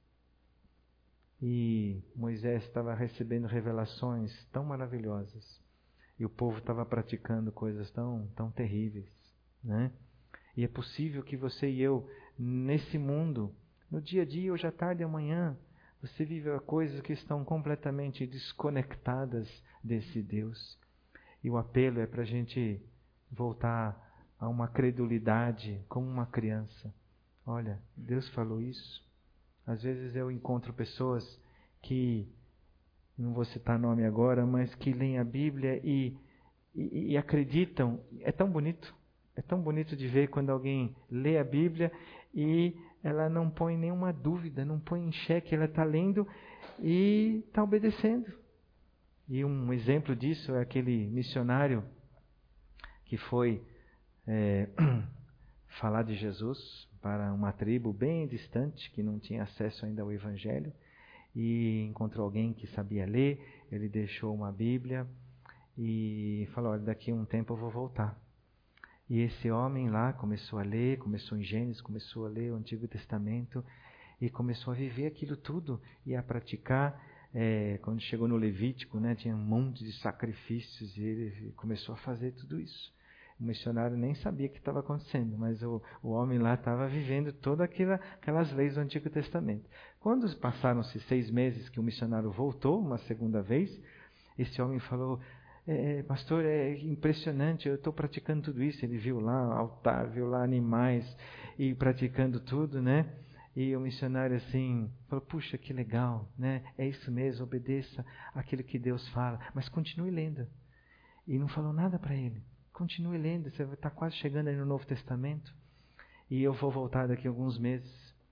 B: E Moisés estava recebendo revelações tão maravilhosas. E o povo estava praticando coisas tão, tão terríveis, né? E é possível que você e eu, nesse mundo, no dia a dia, hoje à tarde e amanhã, você vive coisas que estão completamente desconectadas desse Deus. E o apelo é para a gente voltar a uma credulidade como uma criança. Olha, Deus falou isso. Às vezes eu encontro pessoas que, não vou citar nome agora, mas que leem a Bíblia e, e, e acreditam. É tão bonito. É tão bonito de ver quando alguém lê a Bíblia e ela não põe nenhuma dúvida, não põe em xeque, ela está lendo e está obedecendo. E um exemplo disso é aquele missionário que foi é, falar de Jesus para uma tribo bem distante, que não tinha acesso ainda ao Evangelho, e encontrou alguém que sabia ler, ele deixou uma Bíblia e falou, olha, daqui a um tempo eu vou voltar. E esse homem lá começou a ler, começou em Gênesis, começou a ler o Antigo Testamento e começou a viver aquilo tudo e a praticar. É, quando chegou no Levítico, né, tinha um monte de sacrifícios e ele começou a fazer tudo isso. O missionário nem sabia o que estava acontecendo, mas o, o homem lá estava vivendo todas aquela, aquelas leis do Antigo Testamento. Quando passaram-se seis meses que o missionário voltou, uma segunda vez, esse homem falou... É, pastor, é impressionante, eu estou praticando tudo isso. Ele viu lá altar, viu lá animais e praticando tudo, né? E o missionário assim, falou, puxa, que legal, né? É isso mesmo, obedeça aquilo que Deus fala, mas continue lendo. E não falou nada para ele. Continue lendo, você está quase chegando aí no Novo Testamento. E eu vou voltar daqui a alguns meses.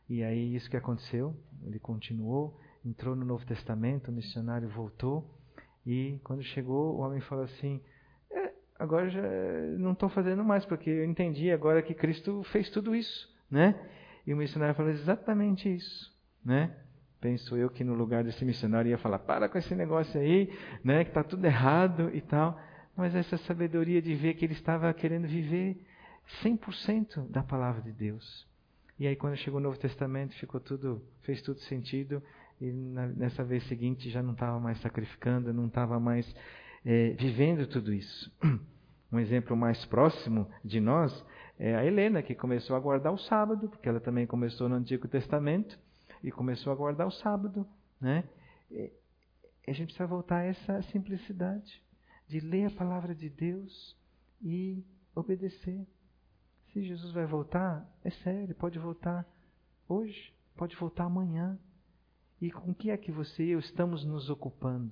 B: E aí isso que aconteceu, ele continuou, entrou no Novo Testamento, o missionário voltou, e quando chegou, o homem falou assim, é, agora já não estou fazendo mais, porque eu entendi agora que Cristo fez tudo isso, né? E o missionário falou exatamente isso, né? Penso eu que no lugar desse missionário ia falar, para com esse negócio aí, né? Que está tudo errado e tal. Mas essa sabedoria de ver que ele estava querendo viver cem por cento da palavra de Deus. E aí quando chegou o Novo Testamento, ficou tudo, fez tudo sentido. E na, nessa vez seguinte já não estava mais sacrificando, não estava mais é, vivendo tudo isso. Um exemplo mais próximo de nós é a Helena, que começou a guardar o sábado, porque ela também começou no Antigo Testamento, e começou a guardar o sábado, né? E a gente precisa voltar a essa simplicidade de ler a palavra de Deus e obedecer. Se Jesus vai voltar, é sério, pode voltar hoje, pode voltar amanhã. E com o que é que você e eu estamos nos ocupando?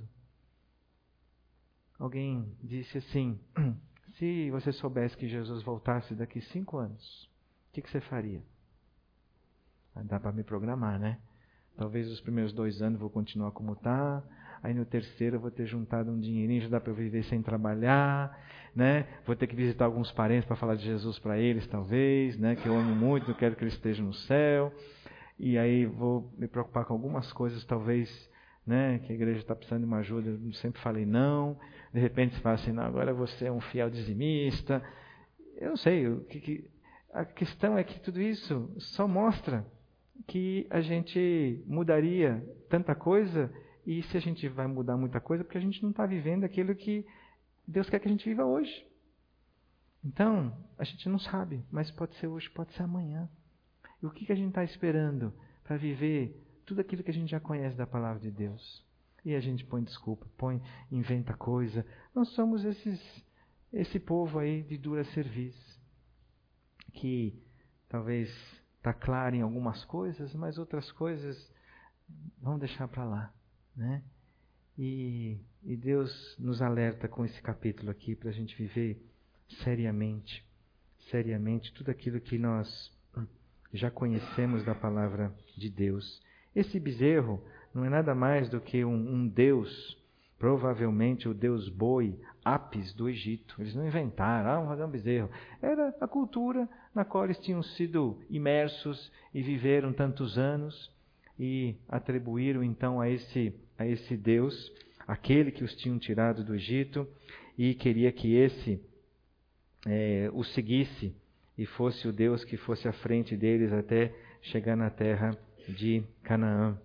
B: Alguém disse assim, se você soubesse que Jesus voltasse daqui cinco anos, o que, que você faria? Dá para me programar, né? Talvez os primeiros dois anos vou continuar como está, aí no terceiro eu vou ter juntado um dinheirinho, já dá para eu viver sem trabalhar, né? Vou ter que visitar alguns parentes para falar de Jesus para eles, talvez, né? Que eu amo muito, não quero que eles estejam no céu. E aí vou me preocupar com algumas coisas, talvez, né? Que a igreja está precisando de uma ajuda, eu sempre falei não. De repente você fala assim, não, agora você é um fiel dizimista. Eu não sei, o que, que... a questão é que tudo isso só mostra que a gente mudaria tanta coisa, e se a gente vai mudar muita coisa, porque a gente não está vivendo aquilo que Deus quer que a gente viva hoje. Então, a gente não sabe, mas pode ser hoje, pode ser amanhã. E o que, que a gente está esperando para viver tudo aquilo que a gente já conhece da palavra de Deus? E a gente põe desculpa, põe, inventa coisa. Nós somos esses, esse povo aí de dura serviço, que talvez está claro em algumas coisas, mas outras coisas vamos deixar para lá, né? E, e Deus nos alerta com esse capítulo aqui para a gente viver seriamente, seriamente tudo aquilo que nós já conhecemos da palavra de Deus. Esse bezerro não é nada mais do que um, um deus, provavelmente o deus boi, Apis do Egito. Eles não inventaram, ah, vamos fazer um bezerro. Era a cultura na qual eles tinham sido imersos e viveram tantos anos, e atribuíram então a esse, a esse Deus, aquele que os tinham tirado do Egito, e queria que esse é, o seguisse e fosse o Deus que fosse à frente deles até chegar na terra de Canaã.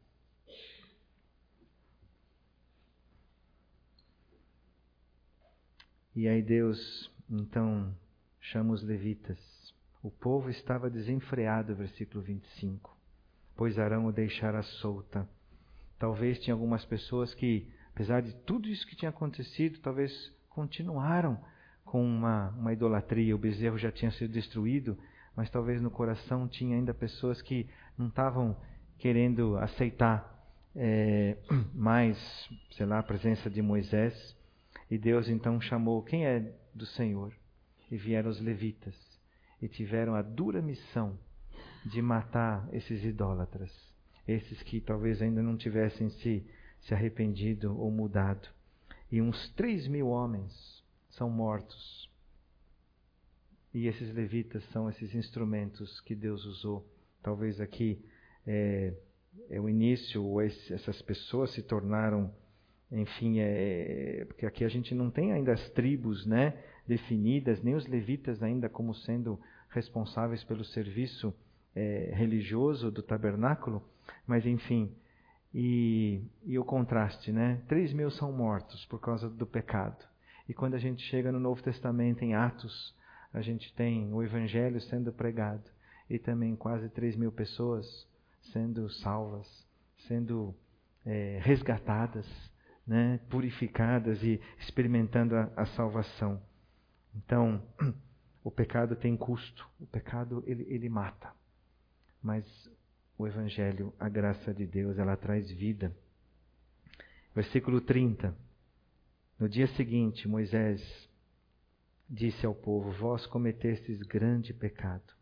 B: E aí Deus, então, chama os levitas. O povo estava desenfreado, versículo vinte e cinco. Pois Arão o deixara solta. Talvez tinha algumas pessoas que, apesar de tudo isso que tinha acontecido, talvez continuaram com uma, uma idolatria. O bezerro já tinha sido destruído, mas talvez no coração tinha ainda pessoas que não estavam querendo aceitar é, mais, sei lá, a presença de Moisés. E Deus então chamou quem é do Senhor. E vieram os levitas e tiveram a dura missão de matar esses idólatras, esses que talvez ainda não tivessem se, se arrependido ou mudado. E uns três mil homens são mortos. E esses levitas são esses instrumentos que Deus usou. Talvez aqui é, é o início, ou esse, essas pessoas se tornaram, enfim, é, porque aqui a gente não tem ainda as tribos, né, definidas, nem os levitas ainda como sendo responsáveis pelo serviço é, religioso do tabernáculo, mas enfim, e, e o contraste, né? Três mil são mortos por causa do pecado. E quando a gente chega no Novo Testamento, em Atos, a gente tem o Evangelho sendo pregado e também quase três mil pessoas sendo salvas, sendo é, resgatadas, né? Purificadas e experimentando a, a salvação. Então, o pecado tem custo, o pecado ele, ele mata. Mas o Evangelho, a graça de Deus, ela traz vida. Versículo trinta. No dia seguinte, Moisés disse ao povo: vós cometestes grande pecado.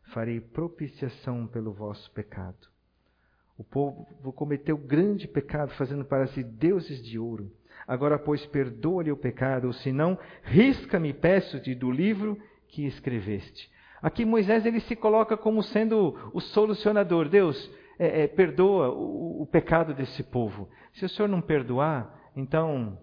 B: farei propiciação pelo vosso pecado. O povo cometeu grande pecado, fazendo para si deuses de ouro. Agora, pois, perdoa-lhe o pecado, ou senão, risca-me, peço-te, do livro que escreveste. Aqui Moisés ele se coloca como sendo o solucionador. Deus, é, é, perdoa o, o pecado desse povo. Se o Senhor não perdoar, então,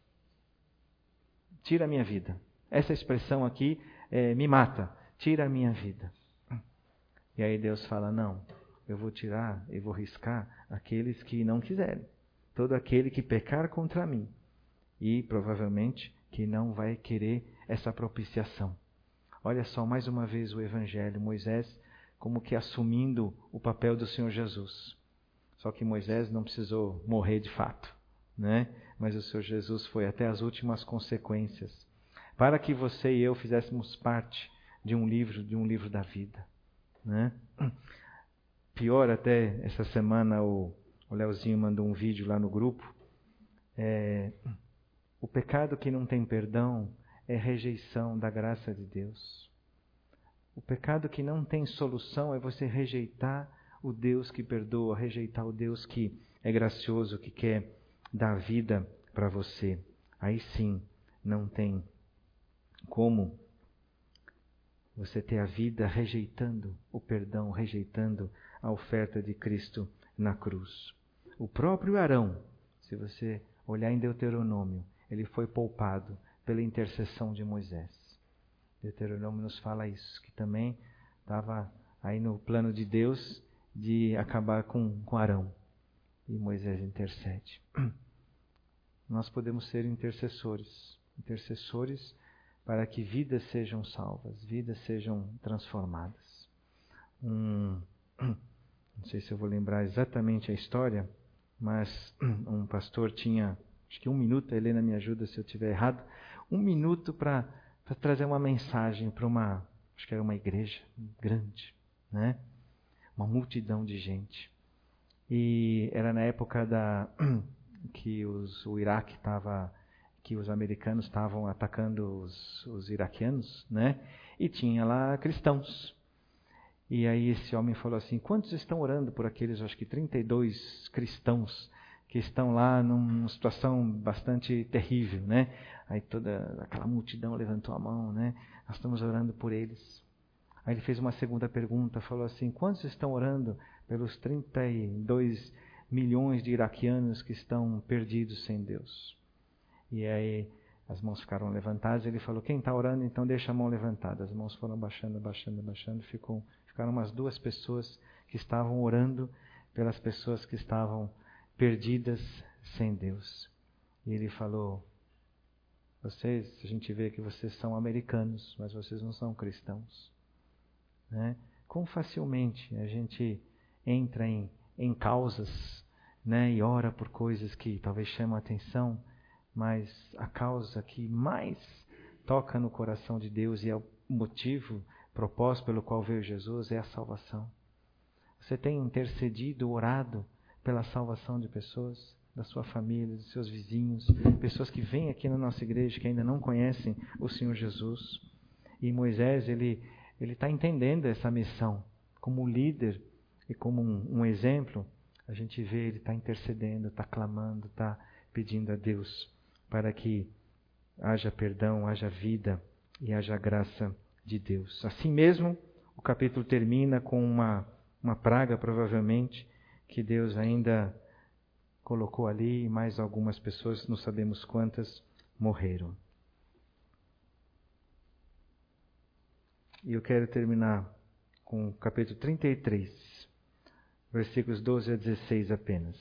B: tira a minha vida. Essa expressão aqui é, me mata, tira a minha vida. E aí Deus fala, não, eu vou tirar, eu vou riscar aqueles que não quiserem. Todo aquele que pecar contra mim. E provavelmente que não vai querer essa propiciação. Olha só, mais uma vez o Evangelho, Moisés como que assumindo o papel do Senhor Jesus. Só que Moisés não precisou morrer de fato, né? Mas o Senhor Jesus foi até as últimas consequências, para que você e eu fizéssemos parte de um livro, de um livro da vida, né? Pior até, essa semana o, o Leozinho mandou um vídeo lá no grupo. É, o pecado que não tem perdão é rejeição da graça de Deus. O pecado que não tem solução é você rejeitar o Deus que perdoa, rejeitar o Deus que é gracioso, que quer dar vida para você. Aí sim, não tem como você ter a vida rejeitando o perdão, rejeitando a oferta de Cristo na cruz. O próprio Arão, se você olhar em Deuteronômio, ele foi poupado pela intercessão de Moisés. Deuteronômio nos fala isso, que também estava aí no plano de Deus de acabar com, com Arão. E Moisés intercede. Nós podemos ser intercessores, intercessores para que vidas sejam salvas, vidas sejam transformadas. Um, não sei se eu vou lembrar exatamente a história, mas um pastor tinha, acho que um minuto, a Helena me ajuda se eu estiver errado, um minuto para para trazer uma mensagem para uma, acho que era uma igreja grande, né? Uma multidão de gente. E era na época da que os, o Iraque estava, que os americanos estavam atacando os, os iraquianos, né? E tinha lá cristãos. E aí esse homem falou assim, quantos estão orando por aqueles, acho que trinta e dois cristãos que estão lá numa situação bastante terrível, né? Aí toda aquela multidão levantou a mão, né? Nós estamos orando por eles. Aí ele fez uma segunda pergunta, falou assim, quantos estão orando pelos trinta e dois milhões de iraquianos que estão perdidos sem Deus? E aí as mãos ficaram levantadas, ele falou, quem está orando, então deixa a mão levantada. As mãos foram baixando, baixando, baixando, ficou, ficaram umas duas pessoas que estavam orando pelas pessoas que estavam perdidas sem Deus. E ele falou, vocês, a gente vê que vocês são americanos, mas vocês não são cristãos. Né? Como facilmente a gente entra em, em causas, né, e ora por coisas que talvez chamam a atenção, mas a causa que mais toca no coração de Deus e é o motivo, propósito pelo qual veio Jesus é a salvação. Você tem intercedido, orado pela salvação de pessoas, da sua família, dos seus vizinhos, pessoas que vêm aqui na nossa igreja que ainda não conhecem o Senhor Jesus. E Moisés, ele ele está entendendo essa missão como líder e como um, um exemplo. A gente vê ele está intercedendo, está clamando, está pedindo a Deus para que haja perdão, haja vida e haja graça de Deus. Assim mesmo, o capítulo termina com uma, uma praga, provavelmente, que Deus ainda colocou ali, e mais algumas pessoas, não sabemos quantas, morreram. E eu quero terminar com o capítulo trinta e três, versículos doze a dezesseis apenas.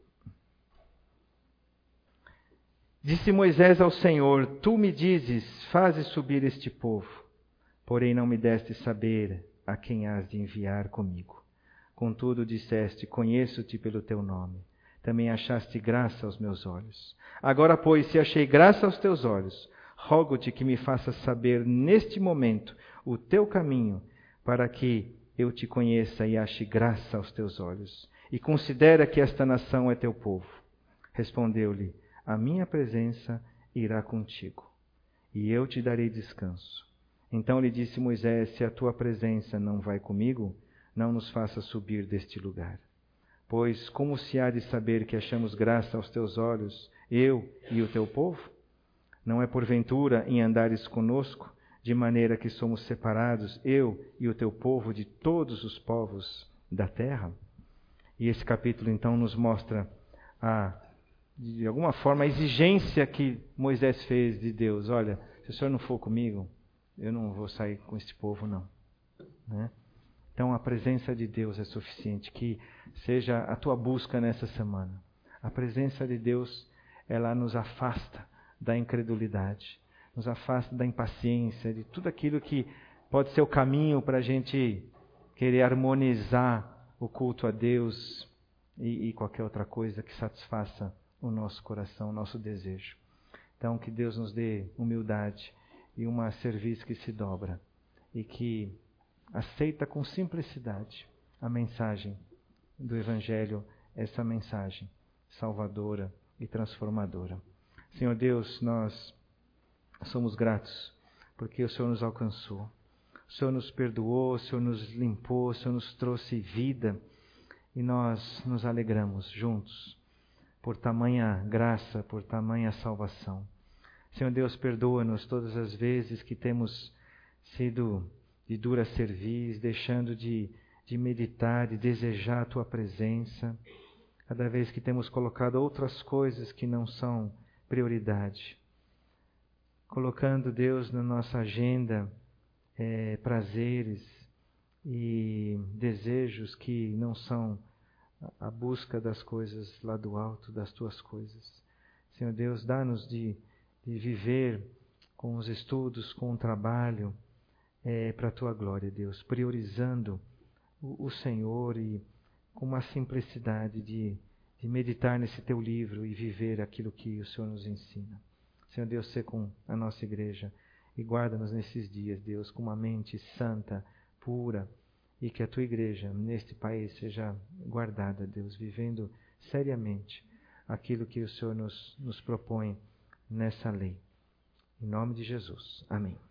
B: Disse Moisés ao Senhor, tu me dizes, faze subir este povo, porém não me deste saber a quem has de enviar comigo. Contudo disseste, conheço-te pelo teu nome. Também achaste graça aos meus olhos. Agora, pois, se achei graça aos teus olhos, rogo-te que me faças saber neste momento o teu caminho, para que eu te conheça e ache graça aos teus olhos. E considera que esta nação é teu povo. Respondeu-lhe, a minha presença irá contigo, e eu te darei descanso. Então lhe disse Moisés: se a tua presença não vai comigo, não nos faça subir deste lugar. Pois como se há de saber que achamos graça aos teus olhos, eu e o teu povo? Não é porventura em andares conosco, de maneira que somos separados, eu e o teu povo, de todos os povos da terra? E esse capítulo então nos mostra, a, de alguma forma, a exigência que Moisés fez de Deus. Olha, se o Senhor não for comigo, eu não vou sair com este povo, não. Né? Então a presença de Deus é suficiente. Que seja a tua busca nessa semana. A presença de Deus, ela nos afasta da incredulidade, nos afasta da impaciência, de tudo aquilo que pode ser o caminho para a gente querer harmonizar o culto a Deus e, e qualquer outra coisa que satisfaça o nosso coração, o nosso desejo. Então que Deus nos dê humildade e uma cerviz que se dobra e que aceita com simplicidade a mensagem do Evangelho, essa mensagem salvadora e transformadora. Senhor Deus, nós somos gratos porque o Senhor nos alcançou. O Senhor nos perdoou, o Senhor nos limpou, o Senhor nos trouxe vida e nós nos alegramos juntos por tamanha graça, por tamanha salvação. Senhor Deus, perdoa-nos todas as vezes que temos sido de dura cerviz, deixando de, de meditar, de desejar a Tua presença, cada vez que temos colocado outras coisas que não são prioridade. Colocando, Deus, na nossa agenda é, prazeres e desejos que não são a busca das coisas lá do alto, das Tuas coisas. Senhor Deus, dá-nos de, de viver com os estudos, com o trabalho, é, para a Tua glória, Deus, priorizando o, o Senhor e com uma simplicidade de, de meditar nesse Teu livro e viver aquilo que o Senhor nos ensina. Senhor Deus, sê com a nossa igreja e guarda-nos nesses dias, Deus, com uma mente santa, pura, e que a Tua igreja neste país seja guardada, Deus, vivendo seriamente aquilo que o Senhor nos, nos propõe nessa lei. Em nome de Jesus. Amém.